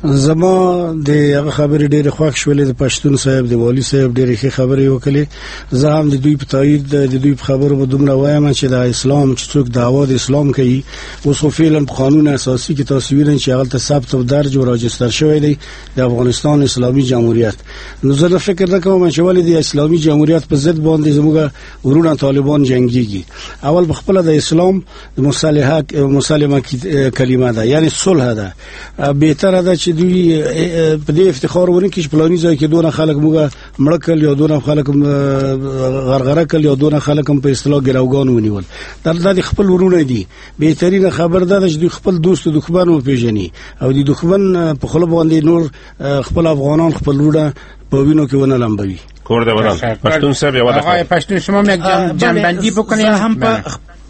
زما د هغه خبرې ډېرې خوښ شولې. د پښتون صاحب د والي صاحب ډېرې ښې خبرې وکړې. زه هم د دوی په تایید د دوی په خبرو به دومره وایم چې د اسلام چې څوک دعوا د اسلام کوي اوس خو فعلا په قانون اساسي کې تاسو وینئ چې هغلته ثبت او درج او راجستر شوی دی د افغانستان اسلامي جمهوریت. نو زه فکر نه کوم چې ولې د اسلامي جمهوریت په ضد باندې زموږ ورونه طالبان جنگيږي. اول بخپله د اسلام د مصالحه مسالمه کلمه ده، یعنی صلح ده. بهتره ده چې دوی په دې افتخار ورنه کې چې پلاني ځای کې دونه خلک موږ مړ کړل یا دونه خلک غرغره کړل یا دونه خلک هم په اصطلاح ګروګان ونیول. دا د خپل ورونه دي. بهترینه خبر ده چې دوی خپل دوست او دښمن وپېژني او د دښمن په خله باندې نور خپل افغانان خپل ورونه په وینو کې ونه لمبوي. کور دی ودان. پښتون صاحب یو دغه آقای پښتون شما یک جنبندی بکنید. هم په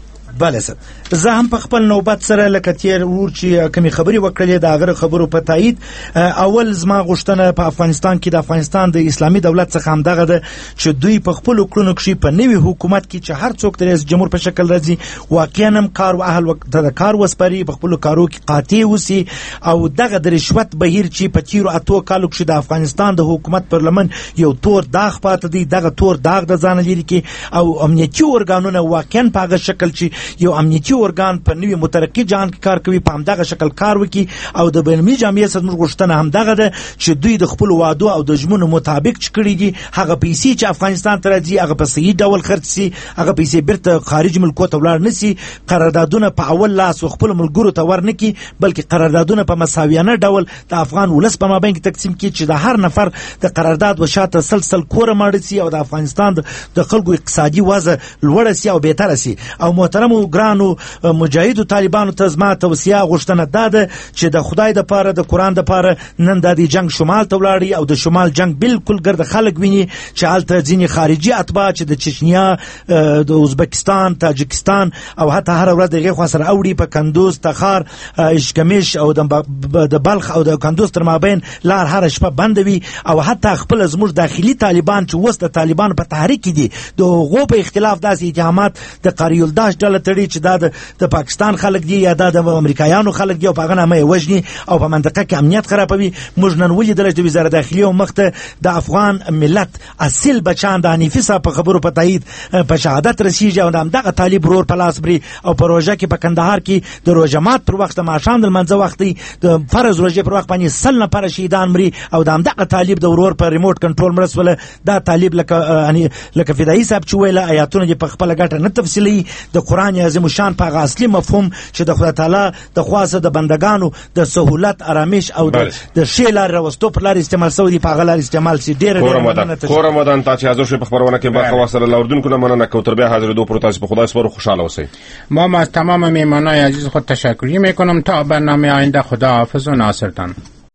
بله سر زه هم په خپل نوبت سره لکه تیر ور چې کمی خبري وکړلې د هغه خبرو په تایید. اول زما غوښتنه په افغانستان کې د افغانستان د اسلامي دولت څخه هم دغه ده چې دوی په خپل کړنو کې په نوي حکومت کې چې هر څوک د رئیس جمهور په شکل راځي واقعا هم کار او اهل وخت د کار وسپاري په خپل کارو کې قاطع وسی او دغه د رشوت بهیر چې په تیرو اتو کالو کې د افغانستان د حکومت پرلمان یو تور داغ پاتې دی. دغه تور داغ د ځان لري کې او امنیتي ارګانونه واقعا په هغه شکل چې یو امنیتي ارګان په نوي مترقي جهان کې کار کوي په همدغه شکل کار وکړي او د بینالمللي جامعې سره موږ غوښتنه همدغه ده چې دوی د خپل وعدو او د ژمنو مطابق چې کړي دي هغه پیسې چې افغانستان ته راځي هغه په صحیح ډول خرڅ سي، هغه پیسې بیرته خارج ملکو ته ولاړ نه سي. قراردادونه په اول لاس خپل ملګرو ته ورنکي بلکې قراردادونه په مساویانه ډول د افغان ولس په مابین کې تقسیم کړي چې د هر نفر د قرارداد وشاته سلسل کوره ماړ سي او د افغانستان د خلکو اقتصادي وضع لوړه سي او بهتره سي. او محترم ګرانو مجاهدو طالبانو ته زما توصیه غوښتنه ده چې د خدای د پاره د قران د پاره نن د جنگ شمال ته ولاړی او د شمال جنگ بالکل ګرد خلک ویني چې حالت ځینی خارجي اتباع چې د چچنیا د ازبکستان تاجکستان او حتی هر ورځ دغه خو سره اوړي په کندوز تخار اشکمش او د بلخ او د کندوز تر مابین لار هر شپه بندوي او حتی خپل زموږ داخلي طالبان چې وسط طالبان په تحریک دي د غو په اختلاف داسې اتهامات د قریول داش ډله تړي چې دا د پاکستان خلک دي یا د امریکایانو خلک دي او په هغه نامه وژني او په منطقه کې امنیت خرابوي. موږ نن ولیدل چې وزارت داخلي او مخته د افغان ملت اصل بچان د حنیفي صاحب په خبرو په تایید په شهادت رسیږي او دغه طالب رور په لاس بري او په روژه کې په کندهار کې د روژه مات پر وخت ماښام د لمانځه وخت د فرض روژه پر وخت باندې سل نفر شهیدان مري او دغه طالب د ورور په ریموټ کنټرول مرسوله دا طالب لکه یعنی لکه فدایي صاحب چې ویله آیاتونه په خپل ګټه نه تفصیلي د قران عظیم شان په اصلي مفهوم چې د خدای تعالی د خواسته د بندگانو د سہولت آرامش او د شیلار راوستو پر لار استعمال سعودي په غلار استعمال سي ډېر ډېر کور مدان ته چې حاضر شو په خبرونه کې برخه واصله لاردون کنه مننه کوتر به حاضر دو پروتاس په خدای سپارو خوشاله اوسئ. ما از تمام میهمانان عزیز خود تشکری میکنم تا برنامه آینده خدا حافظ و ناصرتان.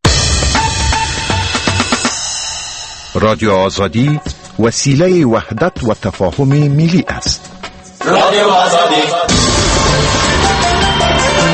رادیو آزادی وسیله وحدت و تفاهم ملی است. رادیو آزادی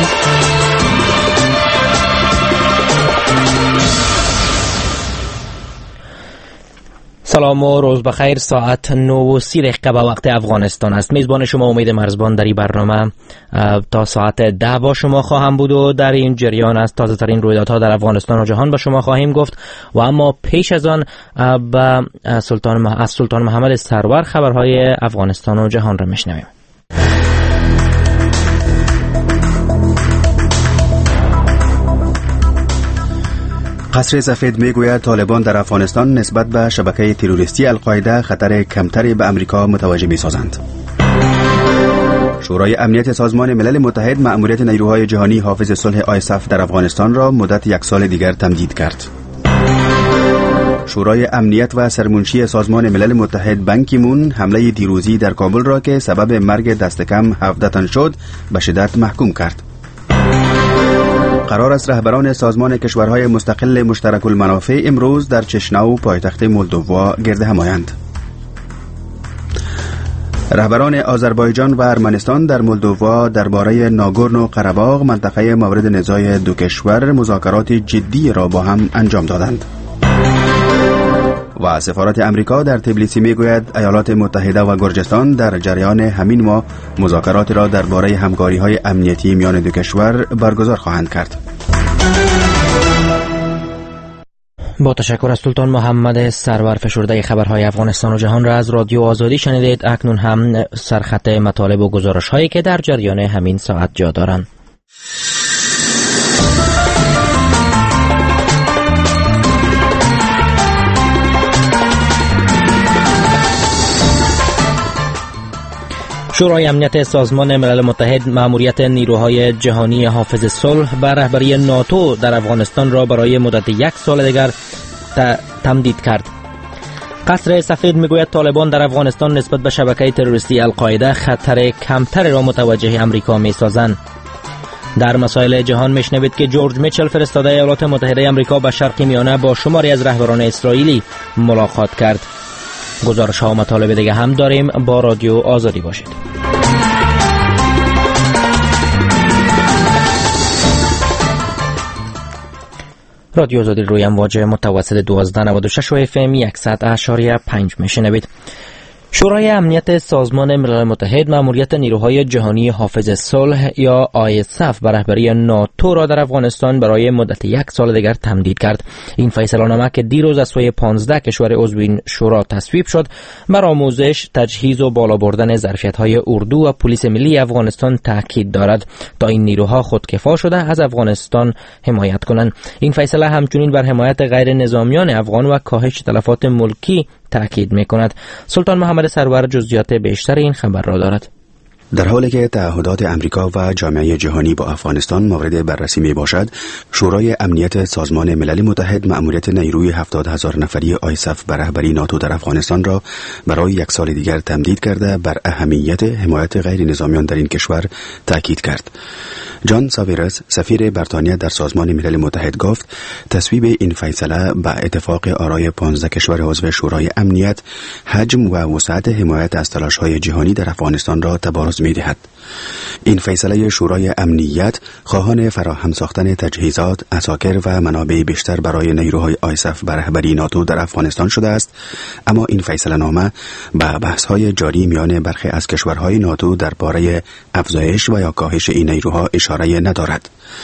سلام و روز بخیر. ساعت نه و سی دقیقه به وقت افغانستان است. میزبان شما امید مرزبان در این برنامه تا ساعت ده با شما خواهم بود و در این جریان از تازه ترین رویدادها در افغانستان و جهان با شما خواهیم گفت و اما پیش از آن به سلطان از سلطان محمد سرور خبرهای افغانستان و جهان را میشنویم. قصر سفید میگوید طالبان در افغانستان نسبت به شبکه تروریستی القاعده خطر کمتری به امریکا متوجه می‌سازند. شورای امنیت سازمان ملل متحد مأموریت نیروهای جهانی حافظ صلح آیسف در افغانستان را مدت یک سال دیگر تمدید کرد. شورای امنیت و سرمنشی سازمان ملل متحد بان کی مون حمله دیروزی در کابل را که سبب مرگ دست کم هفده تن شد به شدت محکوم کرد. قرار است رهبران سازمان کشورهای مستقل مشترک المنافع امروز در چشناو پایتخت مولدووا گرد هم آیند. رهبران آذربایجان و ارمنستان در مولدووا درباره ناگورنو قره‌باغ منطقه مورد نزاع دو کشور مذاکرات جدی را با هم انجام دادند. و سفارت امریکا در تبلیسی میگوید ایالات متحده و گرجستان در جریان همین ماه مذاکرات را درباره همکاری‌های امنیتی میان دو کشور برگزار خواهند کرد. با تشکر از سلطان محمد سرور. فشرده خبرهای افغانستان و جهان را از رادیو آزادی شنیدید. اکنون هم سرخط مطالب و گزارش‌هایی که در جریان همین ساعت جا دارند. شورای امنیت سازمان ملل متحد مأموریت نیروهای جهانی حافظ صلح بر رهبری ناتو در افغانستان را برای مدت یک سال دیگر تمدید کرد. قصر سفید میگوید طالبان در افغانستان نسبت به شبکه تروریستی القاعده خطر کمتر را متوجه امریکا میسازند. در مسائل جهان میشنوید که جورج میچل فرستاده ایالات متحده امریکا به شرق میانه با شماری از رهبران اسرائیلی ملاقات کرد. گزارش ها و مطالب دیگه هم داریم. با رادیو آزادی باشید. رادیو آزادی روی امواج متوسط دوازده نود و شش و اف ام صد اشاریه پنج میشنوید. شورای امنیت سازمان ملل متحد مأموریت نیروهای جهانی حافظ صلح یا آیسف بر رهبری ناتو را در افغانستان برای مدت یک سال دیگر تمدید کرد. این فیصله نامه که دیروز از سوی پانزده کشور عضو این شورا تصویب شد بر آموزش، تجهیز و بالا بردن ظرفیت‌های اردو و پلیس ملی افغانستان تاکید دارد تا این نیروها خودکفا شده از افغانستان حمایت کنند. این فیصله همچنین بر حمایت غیر نظامیان افغان و کاهش تلفات ملکی تاکید می‌کند. سلطان محمد سرور جزئیات بیشتر این خبر را دارد. در حالی که تعهدات امریکا و جامعه جهانی با افغانستان مورد بررسی می باشد، شورای امنیت سازمان ملل متحد مأموریت نیروی هفتاد هزار نفری آیسف بر رهبری ناتو در افغانستان را برای یک سال دیگر تمدید کرده بر اهمیت حمایت غیر نظامیان در این کشور تاکید کرد. جان ساویرس سفیر بریتانیا در سازمان ملل متحد گفت تصویب این فیصله با اتفاق آرای پانزده کشور عضو شورای امنیت حجم و وسعت حمایت از تلاش‌های جهانی در افغانستان را تبارز می‌دهد. این فیصله شورای امنیت خواهان فراهم ساختن تجهیزات، عساکر و منابع بیشتر برای نیروهای آیسف بر رهبری ناتو در افغانستان شده است، اما این فیصله نامه به بحث‌های جاری میان برخی از کشورهای ناتو درباره افزایش و یا کاهش این نیروها اشاره ندارد.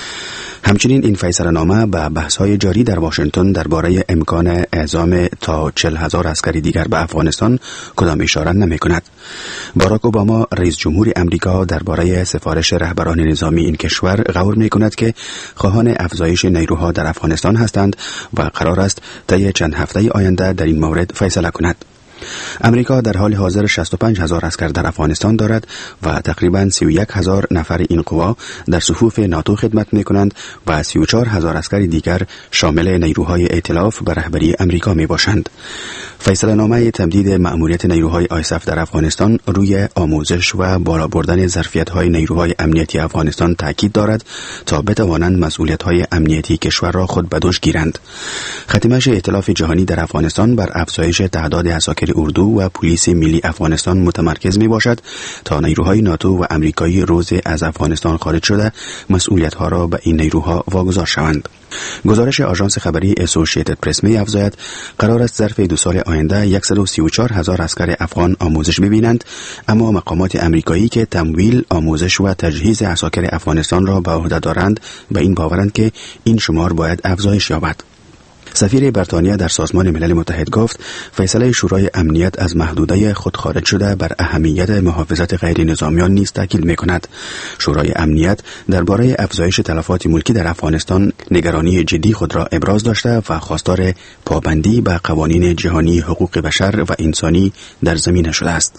همچنین این فیصله نامه به بحث‌های جاری در واشنگتن درباره امکان اعزام تا چهل هزار عسکری دیگر به افغانستان کدام اشاره نمی‌کند. باراک اوباما رئیس جمهور امریکا درباره سفارش رهبران نظامی این کشور قول می‌کند که خواهان افزایش نیروها در افغانستان هستند و قرار است طی چند هفته آینده در این مورد فیصله کند. امریکا در حال حاضر شصت و پنج هزار عسکر در افغانستان دارد و تقریباً سی و یک هزار نفر این قوا در صفوف ناتو خدمت می کنند و سی و چهار هزار عسکر دیگر شامل نیروهای ائتلاف به رهبری امریکا می باشند. فیصله نامه تمدید مأموریت نیروهای آیسف در افغانستان روی آموزش و بالا بردن ظرفیت‌های نیروهای امنیتی افغانستان تاکید دارد تا بتوانند مسئولیت‌های امنیتی کشور را خود به دوش گیرند. ختمش ائتلاف جهانی در افغانستان بر افزایش تعداد عساکر داخل اردو و پلیس ملی افغانستان متمرکز می باشد تا نیروهای ناتو و امریکایی روز از افغانستان خارج شده مسئولیت‌ها را به این نیروها واگذار شوند. گزارش آژانس خبری اسوسییتد پرس می افزاید قرار است ظرف دو سال آینده صد و سی و چهار هزار عسکر افغان آموزش ببینند، اما مقامات امریکایی که تمویل، آموزش و تجهیز عساکر افغانستان را به عهده دارند به این باورند که این شمار باید افزایش یابد. سفیر بریتانیا در سازمان ملل متحد گفت فیصله شورای امنیت از محدوده خود خارج شده بر اهمیت محافظت غیر نظامیان نیز تاکید می‌کند. شورای امنیت درباره افزایش تلفات ملکی در افغانستان نگرانی جدی خود را ابراز داشته و خواستار پابندی به قوانین جهانی حقوق بشر و انسانی در زمینه شده است.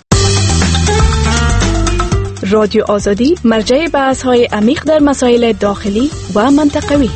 رادیو آزادی مرجع بحث‌های عمیق در مسائل داخلی و منطقوی.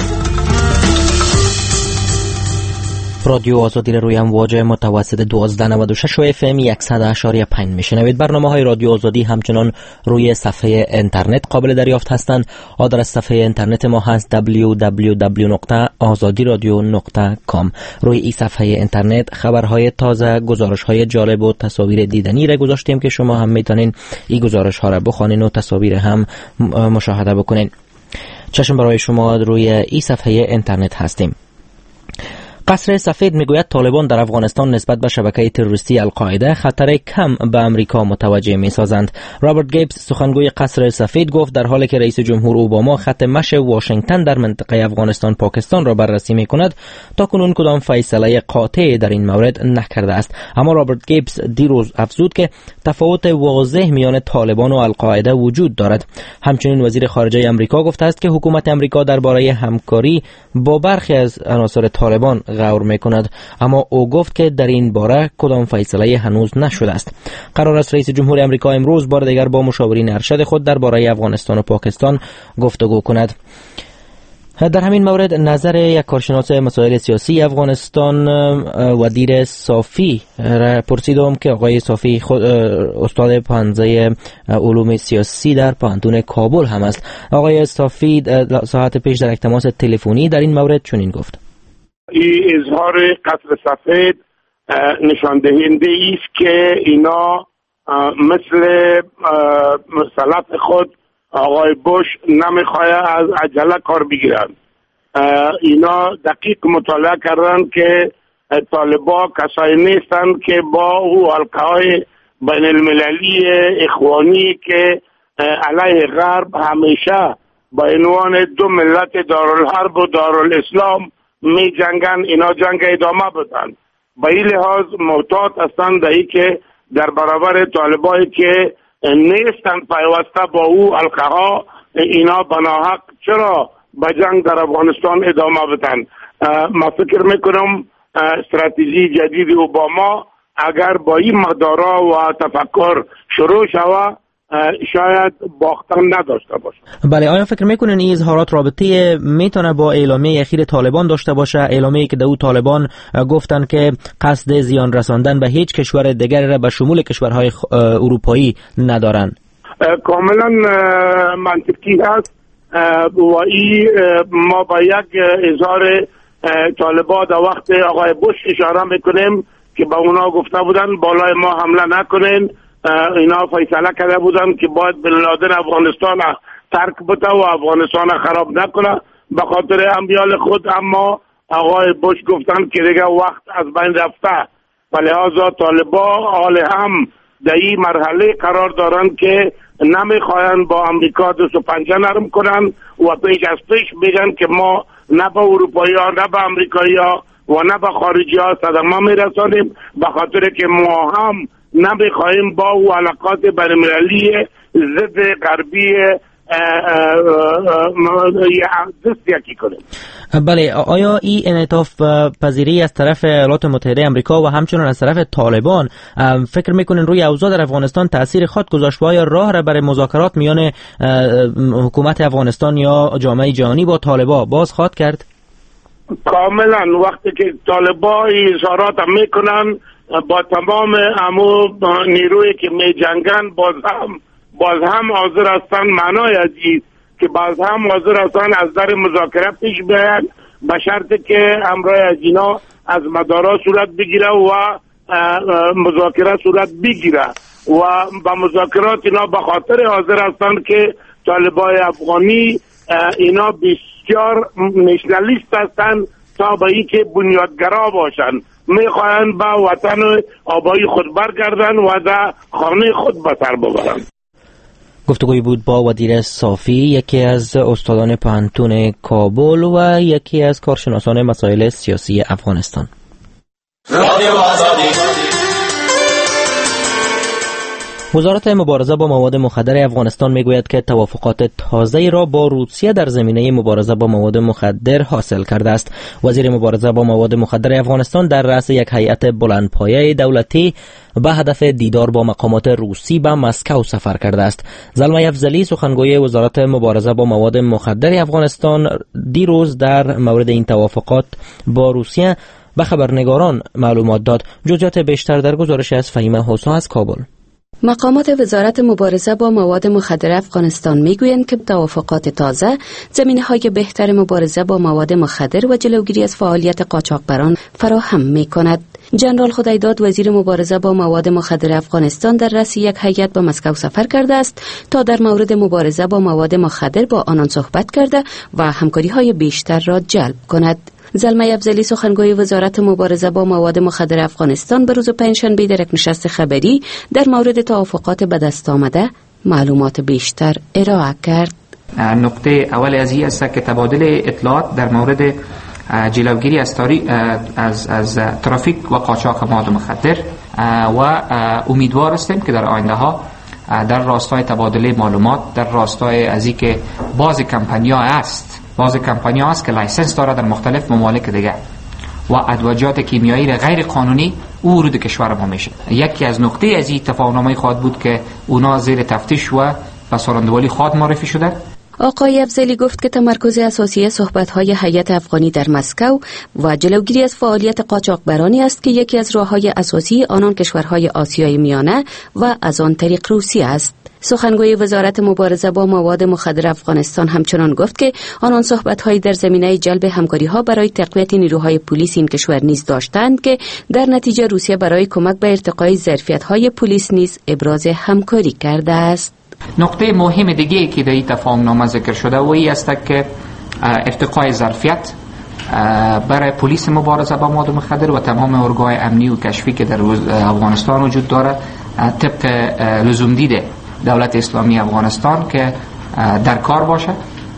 رادیو آزادی روی امواج متوسط دوازده نود و شش و اف ام صد و اشاری پنج میشنوید. برنامه‌های رادیو آزادی همچنان روی صفحه اینترنت قابل دریافت هستند. آدرس صفحه اینترنت ما هست دبلیو دبلیو دبلیو دات آزادی رادیو دات کام. روی این صفحه اینترنت خبرهای تازه، گزارش‌های جالب و تصاویر دیدنی را گذاشتیم که شما هم میتونین این گزارش‌ها را بخوانین و تصاویر هم مشاهده بکنین. چشم برای شما روی این صفحه اینترنت هستیم. قصر سفید میگوید طالبان در افغانستان نسبت به شبکه تروریستی القاعده خطر کم به امریکا متوجه میسازند. رابرت گیبز سخنگوی قصر سفید گفت در حالی که رئیس جمهور اوباما خط مشی واشنگتن در منطقه افغانستان پاکستان را بررسی میکند، تا کنون کدام فیصله قاطع در این مورد نکرده است. اما رابرت گیبز دیروز افزود که تفاوت واضح میان طالبان و القاعده وجود دارد. همچنین وزیر خارجه امریکا گفته است که حکومت امریکا درباره همکاری با برخی از عناصر طالبان غور میکند، اما او گفت که در این باره کدام فیصله هنوز نشده است. قرار است رئیس جمهور امریکا امروز بار دیگر با مشاورین ارشد خود درباره افغانستان و پاکستان گفتگو کند. در همین مورد نظر یک کارشناس مسائل سیاسی افغانستان ودیر صافی را پرسیدم که آقای صافی خود استاد پانزه علوم سیاسی در پانتون کابل هم است. آقای صافی ساعت پیش در یک تماس تلفنی در این مورد چنین گفت: این اظهار قصر سفید نشان دهنده است که اینا مثل سلف خود آقای بوش نمیخواه از عجله کار بگیرن. اینا دقیق مطالعه کردن که طالبا کسایی نیستن که با او حلقه‌های بین المللی اخوانی که علیه غرب همیشه با عنوان دو ملت دارالحرب و دارالاسلام می جنگن، اینا جنگ ادامه بدن. با این لحاظ محتاط هستند ای که در برابر طالبایی که نیستن پیوسته با او حلقه ها، اینا بناحق چرا با جنگ در افغانستان ادامه بدن. ما فکر میکنم استراتژی جدید اوباما اگر با این مدارا و تفکر شروع شود شاید باختن نداشته باشه. بله، آیا فکر میکنین این اظهارات رابطه میتونه با اعلامیه اخیر طالبان داشته باشه؟ اعلامیه‌ای که دو طالبان گفتن که قصد زیان رساندن به هیچ کشور دیگری را به شمول کشورهای اروپایی ندارن. کاملا منطقی هست و این ما با یک اظهار طالبان در وقت آقای بوش اشاره میکنیم که با اونا گفته بودن بالای ما حمله نکنین. اینا فیصله کرده بودن که باید بن لادن افغانستان ترک بده و افغانستان خراب نکنه به خاطر امیال خود، اما آقای بوش گفتن که دیگه وقت از بین رفته و لحاظا طالبا حال هم در این مرحله قرار دارن که نمیخواین با امریکا دست و پنجه نرم کنن و پیش از پیش بگن که ما نه به اروپایی ها نه به امریکایی ها و نه به خارجی ها صدمه میرسانیم، به خاطر که ما هم نمیخواهیم با او علاقات بین‌المللی ضد غربی دست یکی کنیم. بله، آیا این انعطاف پذیری از طرف ایالات متحده آمریکا و همچنین از طرف طالبان فکر میکنین روی اوضاع در افغانستان تأثیر خود گذاشت و آیا راه را برای مذاکرات میان حکومت افغانستان یا جامعه جهانی با طالبان باز خواهد کرد؟ کاملا. وقتی که طالبان اظهارات میکنن با تمام امو نیروی که می جنگن باز هم باز هم حاضر هستن، معنای عزیز که باز هم حاضر هستن از در مذاکره پیش بیاین به شرط که امرای از اینا از مدارا صورت بگیره و مذاکره صورت بگیره و با مذاکرات اینا به خاطر حاضر هستند که طالبای افغانی اینا بسیار نشنالیست هستند تا به این که بنیادگرا باشند، میخواهند به وطن آبایی خود برگردن و در خانه خود به سر ببرند. گفتگوی بود با ودیر صافی، یکی از استادان پانتون کابل و یکی از کارشناسان مسائل سیاسی افغانستان. وزارت مبارزه با مواد مخدر افغانستان میگوید که توافقات تازه‌ای را با روسیه در زمینه مبارزه با مواد مخدر حاصل کرده است. وزیر مبارزه با مواد مخدر افغانستان در رأس یک هیئت بلندپایه دولتی به هدف دیدار با مقامات روسی به مسکو سفر کرده است. زلمه افضلی، سخنگوی وزارت مبارزه با مواد مخدر افغانستان، دیروز در مورد این توافقات با روسیه به خبرنگاران معلومات داد. جزئیات بیشتر در گزارش از فهیم حسا از کابل. مقامات وزارت مبارزه با مواد مخدر افغانستان میگویند که توافقات تازه زمینه‌های بهتر مبارزه با مواد مخدر و جلوگیری از فعالیت قاچاقبران فراهم می‌کند. جنرال خدایداد، وزیر مبارزه با مواد مخدر افغانستان، در رأس یک هیئت به مسکو سفر کرده است تا در مورد مبارزه با مواد مخدر با آنان صحبت کرده و همکاری‌های بیشتر را جلب کند. زلمه افضلی، سخنگوی وزارت مبارزه با مواد مخدر افغانستان، به روز پنجشنبه در یک نشست خبری در مورد توافقات به دست آمده معلومات بیشتر ارائه کرد. نقطه اول از این است که تبادل اطلاعات در مورد جلوگیری از تاری از از ترافیک و قاچاق مواد مخدر و امیدوار هستیم که در آینده ها در راستای تبادل معلومات، در راستای از این که بعضی کمپانی‌ها است بعضی کمپانی‌ها است که لایسنس داره در مختلف ممالک دیگه و ادویات کیمیایی غیر قانونی ورود کشور ما میشه. یکی از نقطه از این تفاهم‌نامه خواهد بود که اونا زیر تفتیش و بسازندوالی خود معرفی شده. آقای افضلی گفت که تمرکز اساسی صحبت‌های هیئت افغانی در مسکو و جلوگیری از فعالیت قاچاقبرانی است که یکی از راه‌های اساسی آنان کشورهای آسیای میانه و از آن طریق روسیه است. سخنگوی وزارت مبارزه با مواد مخدر افغانستان همچنان گفت که آنان صحبت‌هایی در زمینه جلب همکاری‌ها برای تقویت نیروهای پلیس این کشور نیز داشتند که در نتیجه روسیه برای کمک به ارتقای ظرفیت‌های پلیس نیز ابراز همکاری کرده است. نقطه مهم دیگه که در این تفاهم‌نامه ذکر شده و این است که ارتقای ظرفیت برای پلیس مبارزه با مواد مخدر و تمام ارگان‌های امنی و کشفی که در افغانستان وجود داره طبق لزوم دیده دولت اسلامی افغانستان که در کار باشه.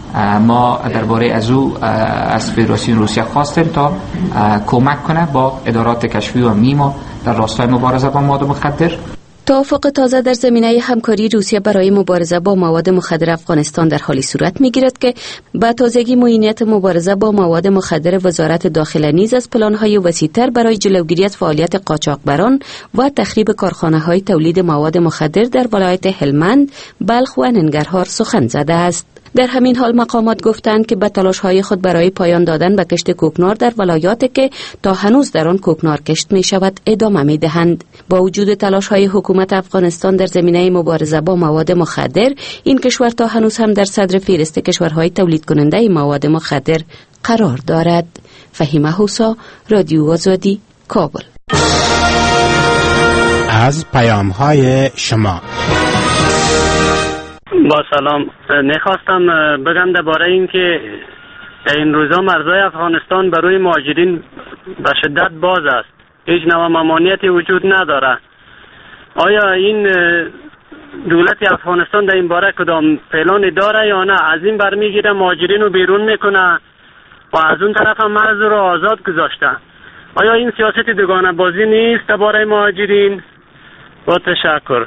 ما درباره از او از فدراسیون روسیه خواستیم تا کمک کنه با ادارات کشفی و امنی ما در راستای مبارزه با مواد مخدر. توافق تازه در زمینه همکاری روسیه برای مبارزه با مواد مخدر افغانستان در حالی صورت می‌گیرد که با تازگی معینیت مبارزه با مواد مخدر وزارت داخله نیز از پلان‌های وسیع‌تر برای جلوگیری از فعالیت قاچاقبران و تخریب کارخانه‌های تولید مواد مخدر در ولایت هلمند، بلخ و ننگرهار سخن زده است. در همین حال مقامات گفتند که به تلاش‌های خود برای پایان دادن به کشت کوکنار در ولایاتی که تا هنوز در آن کوکنار کشت می‌شود ادامه می‌دهند. با وجود تلاش‌های حکومت افغانستان در زمینه مبارزه با مواد مخدر، این کشور تا هنوز هم در صدر فهرست کشورهای تولید کننده مواد مخدر قرار دارد. فهیمه حسا، رادیو آزادی، کابل. از پیام‌های شما. با سلام، میخواستم بگم درباره این که این روزا مرزهای افغانستان برای مهاجرین به شدت باز است، هیچ نوع ممانعتی وجود نداره. آیا این دولت افغانستان در این باره کدام پلانی داره یا نه؟ از این برمیگیره مهاجرین رو بیرون میکنه و از اون طرف هم مرز رو آزاد گذاشته. آیا این سیاست دوگانه بازی نیست درباره مهاجرین؟ با تشکر.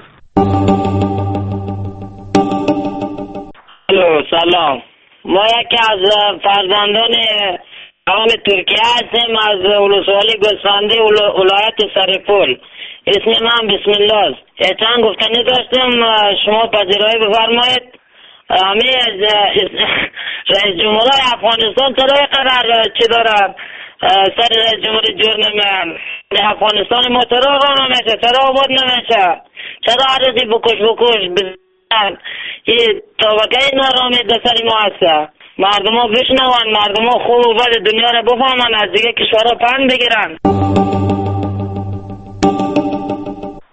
سلام، ما یکی از فرزندان قوم ترکیه هستیم، از ولسوالی گلسفندی ولایت سرپول. اسم من بسم الله است. چند گفتنی داشتم، شما پذیرایی بفرمایید. همه رئیس جمهور افغانستان چرا قرار چی داره سر رئیس جمهور جور نمیم افغانستان ما چرا آقا نمیشه، چرا آباد نمیشه، چرا عرضی بکش بکش یه طبقه نارامی دستری ما هسته. مردم ها بشنوان، مردم ها خوب و بد دنیا را بفهمن، از دیگه کشورها پند بگیرن.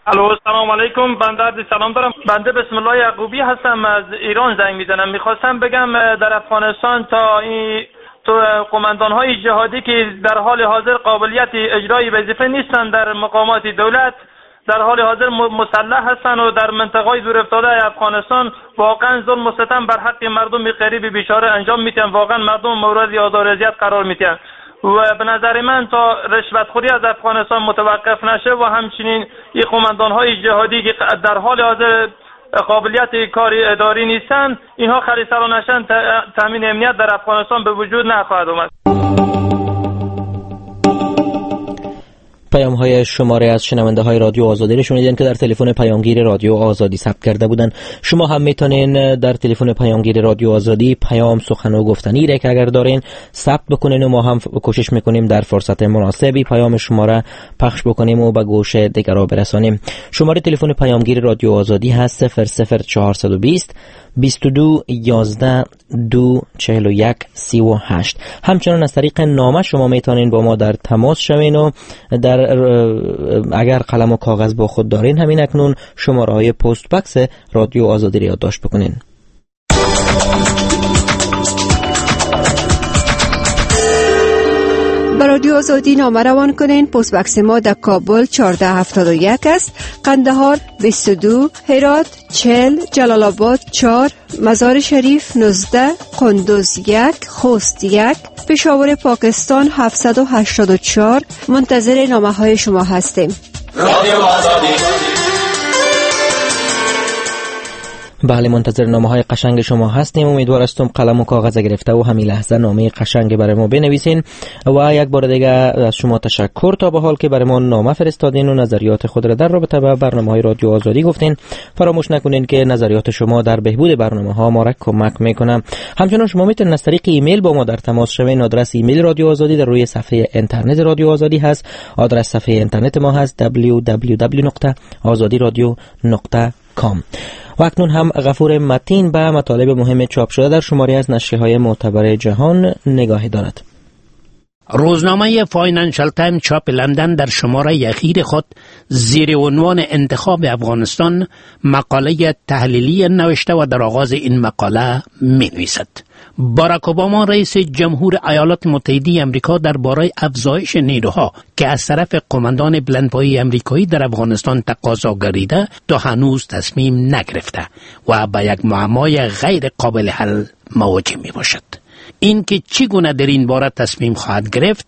الو سلام علیکم. بنده عرض سلام دارم. بنده بسم الله یعقوبی هستم، از ایران زنگ میزنم. میخواستم بگم در افغانستان تا این تو قماندان های جهادی که در حال حاضر قابلیت اجرای وظیفه نیستن در مقامات دولت، در حال حاضر مسلح هستن و در منطقه دور افتاده افغانستان واقعا ظلم و ستم بر حق مردم غریب بیچاره انجام میتن. واقعا مردم مورد آزار و اذیت قرار میتن و به نظر من تا رشوتخوری از افغانستان متوقف نشه و همچنین این قماندان های جهادی که در حال حاضر قابلیت کاری اداری نیستن، اینها خلیصرا نشن، تامین امنیت در افغانستان به وجود نخواهد آمد. پیام های شماره از شنونده های رادیو آزادی رو شنیدین که در تلفن پیامگیر رادیو آزادی ثبت کرده بودن. شما هم میتونین در تلفن پیامگیر رادیو آزادی پیام، سخن و گفتنی را که اگر دارین ثبت بکنین و ما هم کوشش میکنیم در فرصت مناسبی پیام شما را پخش بکنیم و به گوش دیگران برسانیم. شماره تلفن پیامگیر رادیو آزادی هست صفر صفر چهارصد و بیست بیست و دو یازده دو چهل و یک سی و هشت. همچنان از طریق نامه شما میتونین با ما در تماس شوین و در اگر قلم و کاغذ با خود دارین همین اکنون شماره های پست بکس رادیو آزادی را یادداشت بکنین. با رادیو آزادی نامه روان کنین. پست بکس ما در کابل چهارده هفتاد و یک است، قندهار بیست و دو، هرات چهل، جلال آباد چهار، مزار شریف نوزده، قندوز یک، خوست یک، پشاور پاکستان هفتصد و هشتاد و چهار. منتظر نامه های شما هستیم. رادیو آزادی. بله، منتظر نامه های قشنگ شما هستیم. امیدوار هستم قلم و کاغذ گرفته و همین لحظه نامه قشنگ برای ما بنویسین و یک بار دیگه از شما تشکر تا به حال که برای ما نامه فرستادین و نظریات خود را در رابطه با برنامه های رادیو آزادی گفتین. فراموش نکنین که نظریات شما در بهبود برنامه ها ما را کمک میکنه. همچنین شما میتونید از طریق ایمیل با ما در تماس شوین. آدرس ایمیل رادیو آزادی در روی صفحه اینترنت رادیو آزادی هست. آدرس صفحه اینترنت ما هست دبلیو دبلیو دبلیو نقطه آزادی رادیو نقطه کام. و اکنون هم غفور متین به مطالب مهم چاپ شده در شماری از نشریه‌های معتبر جهان نگاهی دارد. روزنامه فاینانشال تایم چاپ لندن در شماره اخیر خود زیر عنوان انتخاب افغانستان مقاله تحلیلی نوشته و در آغاز این مقاله می نویسد: باراک اوباما رئیس جمهور ایالات متحده آمریکا درباره افزایش نیروها که از طرف قماندان بلندپایه آمریکایی در افغانستان تقاضا گردیده تا هنوز تصمیم نگرفته و به یک معمای غیر قابل حل مواجه می باشد. این که چگونه در این باره تصمیم خواهد گرفت،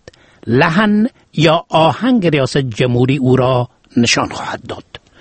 لحن یا آهنگ ریاست جمهوری او را نشان خواهد داد.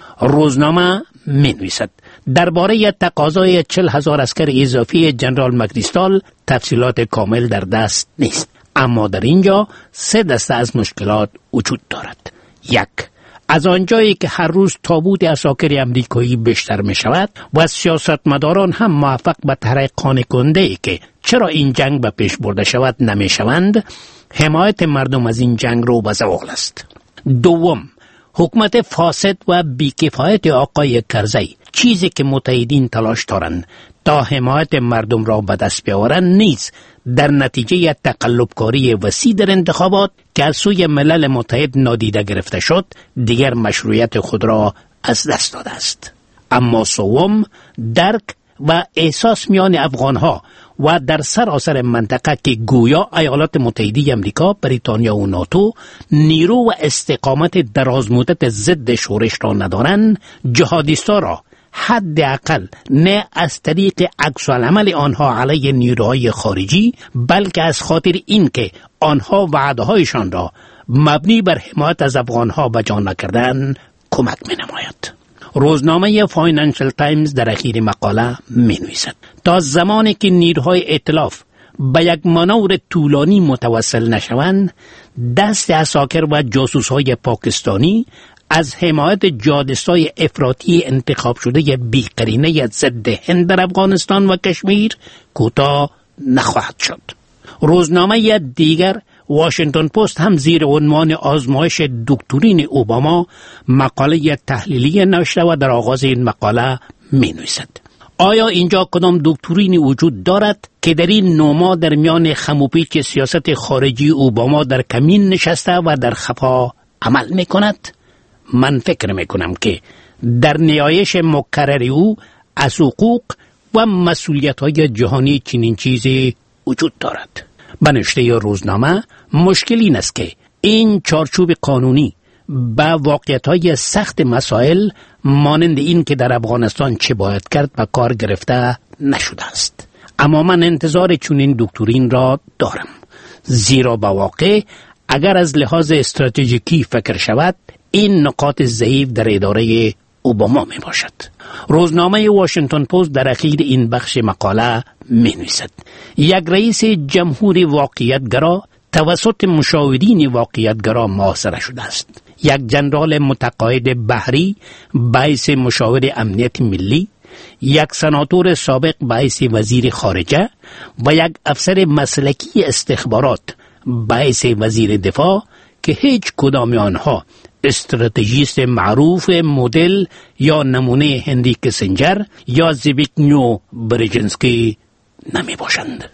روزنامه می نویسد: درباره تقاضای چل هزار اسکر اضافی جنرال مکریستال تفصیلات کامل در دست نیست، اما در اینجا سه دسته از مشکلات وجود دارد. یک، از آنجایی که هر روز تابوت عساکر امریکایی بیشتر می شود و سیاستمداران هم موفق به طرح قانع کننده ای که چرا این جنگ به پیش برده شود نمی شوند، حمایت مردم از این جنگ رو به زوال است. دوم، حکومت فاسد و بیکفایت آقای کرزی، چیزی که متحدین تلاش دارند تا حمایت مردم را به دست بیاورند نیز در نتیجه تقلبکاری وسیع در انتخابات که از سوی ملل متحد نادیده گرفته شد دیگر مشروعیت خود را از دست داده است. اما سوم، درک و احساس میان افغانها و در سراسر منطقه که گویا ایالات متحده آمریکا، بریتانیا و ناتو نیرو و استقامت دراز مدت ضد شورش را ندارند، جهادیستا را حداقل نه از طریق عکس العمل آنها علیه نیروهای خارجی، بلکه از خاطر اینکه آنها وعده‌هایشان را مبنی بر حمایت از افغانها به جا نکردند کمک می‌نماید. روزنامه فاینانشال تایمز در اخیر مقاله می نویسد: تا زمانی که نیروهای ائتلاف به یک مانور طولانی متوسل نشوند، دست عساکر و جاسوس‌های پاکستانی از حمایت جهادیستای افراطی انتخاب شده بی‌قرینه ضد هند در افغانستان و کشمیر کوتاه نخواهد شد. روزنامه دیگر واشنگتن پست هم زیر عنوان آزمایش دکترین اوباما مقاله تحلیلی نوشته و در آغاز این مقاله می نویسد: آیا اینجا کدام دکترینی وجود دارد که در این نوما در میان خموپیچ سیاست خارجی اوباما در کمین نشسته و در خفا عمل می کند؟ من فکر میکنم که در نیایش مکرر او از حقوق و مسئولیت‌های جهانی چنین چیزی وجود دارد. به نوشته روزنامه مشکل این است که این چارچوب قانونی به واقعیت‌های سخت مسائل مانند این که در افغانستان چه باید کرد و کار گرفته نشده است. اما من انتظار چنین دکترین را دارم، زیرا به واقع اگر از لحاظ استراتژیکی فکر شود این نقاط ضعیف در اداره اوباما می باشد. روزنامه واشنگتن پست در اخیر این بخش مقاله می نویسد یک رئیس جمهوری واقعیتگرا توسط مشاورین واقعیتگرا محاصره شده است. یک جنرال متقاعد بحری باعث مشاور امنیت ملی، یک سناتور سابق باعث وزیر خارجه و یک افسر مسلکی استخبارات باعث وزیر دفاع که هیچ کدام آنها استراتژیست معروف مدل یا نمونه هنری کیسینجر یا زبیگنیو برژنسکی نمی باشند.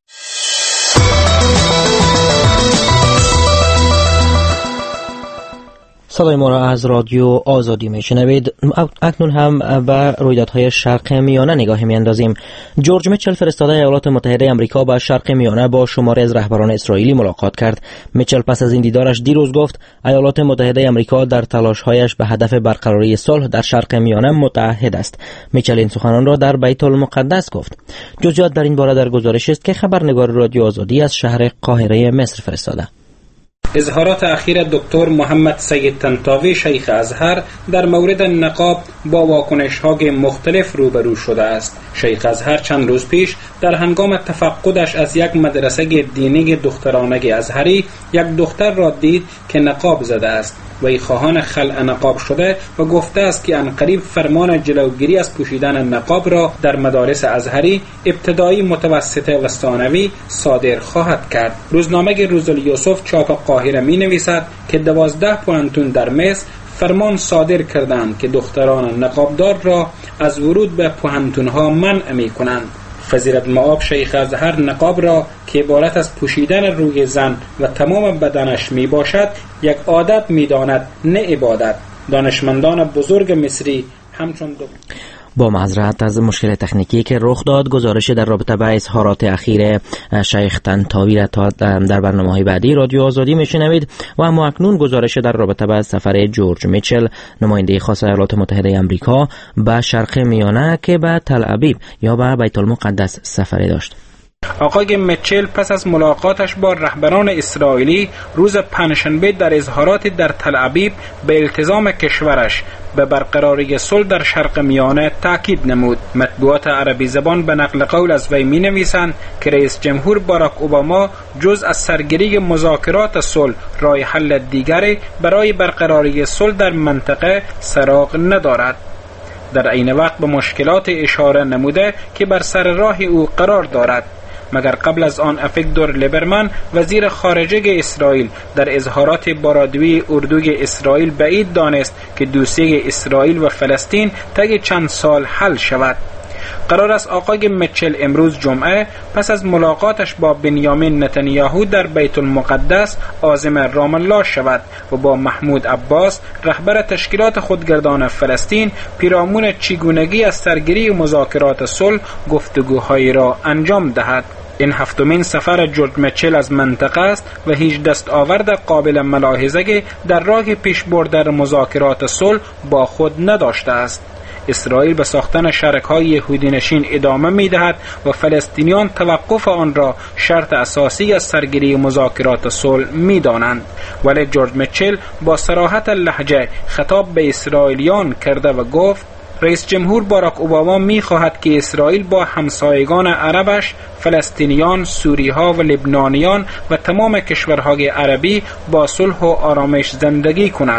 صدای ما را از رادیو آزادی میشنوید. اکنون هم به رویدادهای شرق میانه نگاهی میاندازیم. جورج میچل فرستاده ایالات متحده آمریکا به شرق میانه با شماری از رهبران اسرائیلی ملاقات کرد. میچل پس از این دیدارش دیروز گفت ایالات متحده آمریکا در تلاش‌هایش به هدف برقراری صلح در شرق میانه متعهد است. میچل این سخنان را در بیت المقدس گفت. جزئیات در این باره در گزارشی است که خبرنگار رادیو آزادی از شهر قاهره مصر فرستاده. اظهارات اخیر دکتر محمد سید طنطاوی شیخ ازهر در مورد نقاب با واکنش‌های مختلف روبرو شده است. شیخ ازهر چند روز پیش در هنگام تفقدش از یک مدرسه دینی دخترانه ازهری یک دختر را دید که نقاب زده است. وی خواهان خلع نقاب شده و گفته است که عنقریب فرمان جلوگیری از پوشیدن نقاب را در مدارس ازهری ابتدایی، متوسطه و ثانوی صادر خواهد کرد. روزنامه روز الیوسف چاپ قاهره می نویسد که دوازده پوهنتون در مصر فرمان صادر کردند که دختران نقابدار را از ورود به پوهنتونها منع می کنند. وزیر معاب شیخ ازهر نقاب را که عبارت از پوشیدن روی زن و تمام بدنش می باشد یک عادت می داند، نه عبادت. دانشمندان بزرگ مصری همچون دو با معذرت از مشکل تکنیکی که رخ داد، گزارش در رابطه با اظهارات اخیر شیخ طنطاوی را تا در برنامه‌های بعدی رادیو آزادی میشنوید. و اما اکنون گزارش در رابطه با سفر جورج میچل نماینده خاص ایالات متحده آمریکا به شرق میانه که به تل ابیب یا به بیت المقدس سفری داشت. آقای میچل پس از ملاقاتش با رهبران اسرائیلی روز پنجشنبه در اظهارات در تل ابیب به التزام کشورش به برقراری صلح در شرق میانه تاکید نمود. مطبوعات عربی زبان به نقل قول از وی می نویسند که رئیس جمهور باراک اوباما جز از سرگیری مذاکرات صلح راه حل دیگری برای برقراری صلح در منطقه سراغ ندارد. در عین وقت به مشکلات اشاره نموده که بر سر راه او قرار دارد. مگر قبل از آن افیگدور لیبرمن وزیر خارجه اسرائیل در اظهارات بارادوی اردوی اسرائیل بعید دانست که دوسیه اسرائیل و فلسطین طی چند سال حل شود. قرار است آقای میچل امروز جمعه پس از ملاقاتش با بنیامین نتانیاهو در بیت المقدس عازم رام الله شود و با محمود عباس رهبر تشکیلات خودگردان فلسطین پیرامون چگونگی از سرگیری مذاکرات صلح گفتگوهایی را انجام دهد. این هفتمین سفر جورج میچل از منطقه است و هیچ دستاورد قابل ملاحظه در راه پیشبرد در مذاکرات صلح با خود نداشته است. اسرائیل به ساختن شهرک‌های یهودی نشین ادامه می‌دهد و فلسطینیان توقف آن را شرط اساسی از سرگیری مذاکرات صلح می‌دانند. ولی جورج میچل با صراحت لهجه خطاب به اسرائیلیان کرده و گفت رئیس جمهور باراک اوباما می‌خواهد که اسرائیل با همسایگان عربش، فلسطینیان، سوری‌ها و لبنانیان و تمام کشورهای عربی با صلح و آرامش زندگی کند.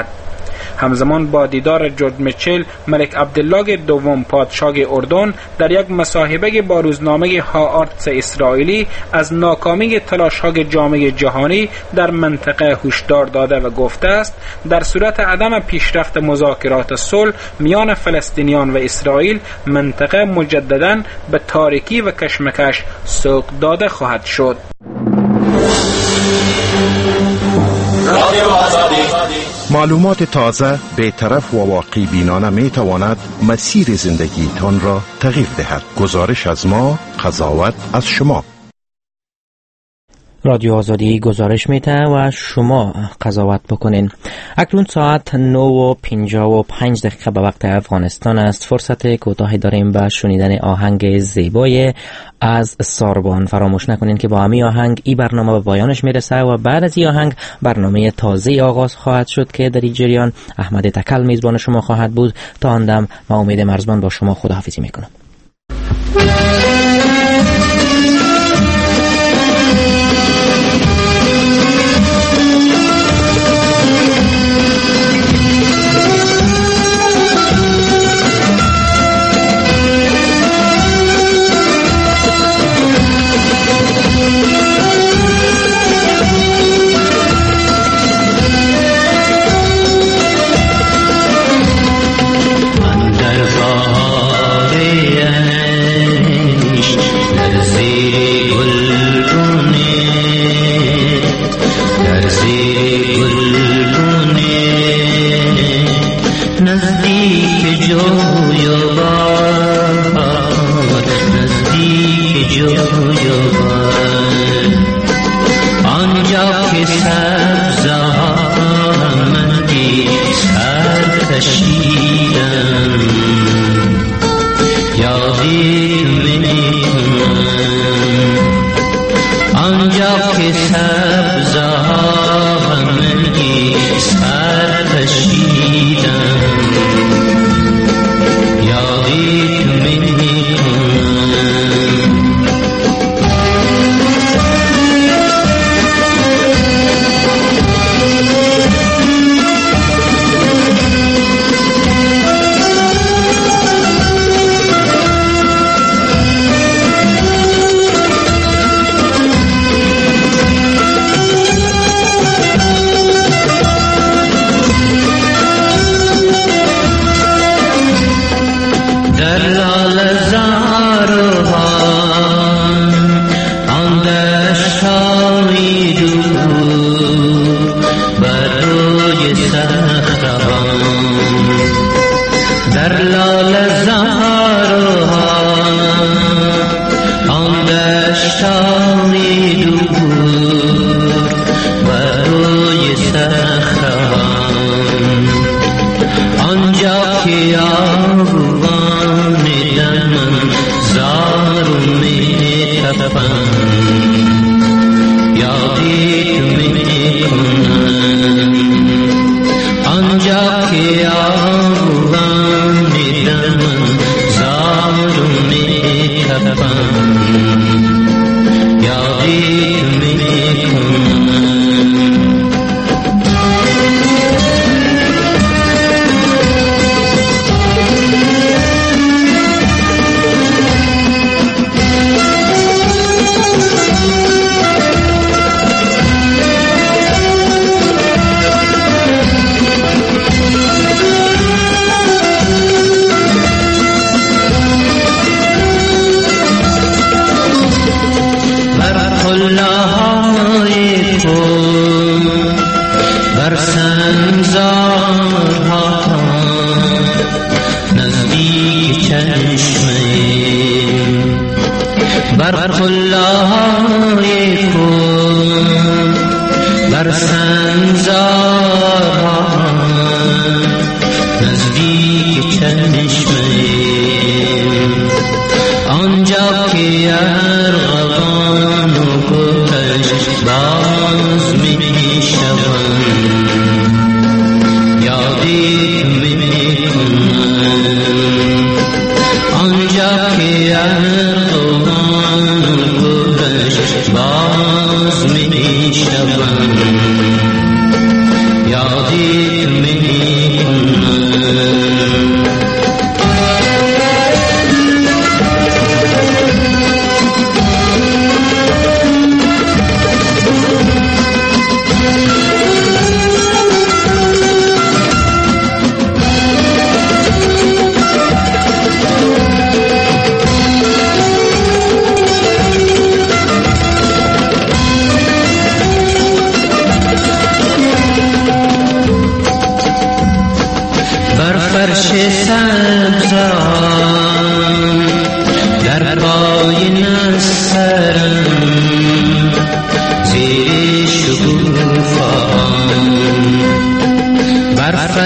همزمان با دیدار جورج میچل، ملک عبدالله دوم پادشاه اردن در یک مصاحبه با روزنامه هآرتس اسرائیلی از ناکامی تلاش‌های جامعه جهانی در منطقه هشدار داده و گفته است در صورت عدم پیشرفت مذاکرات صلح میان فلسطینیان و اسرائیل، منطقه مجدداً به تاریکی و کشمکش سوق داده خواهد شد. رادیو آزادی معلومات تازه، بی‌طرف و واقعی بینانه می تواند مسیر زندگی تان را تغییر دهد. گزارش از ما، قضاوت از شما. رادیو آزادی گزارش میده و شما قضاوت بکنین. اکنون ساعت نه و پنجاه و پنج دقیقه به وقت افغانستان است. فرصت کوتاهی داریم به شنیدن آهنگ زیبای از ساربان. فراموش نکنین که با همین آهنگ این برنامه به پایانش میرسه و بعد از این آهنگ برنامه تازه آغاز خواهد شد که در این جریان احمد تکل میزبان شما خواهد بود. تا آن دم من امید مرزبان با شما خداحافظی میکنم. باز می شوم یادی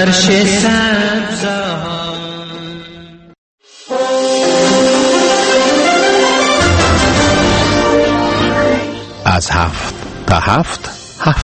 فرش سبزان. از هفت تا هفت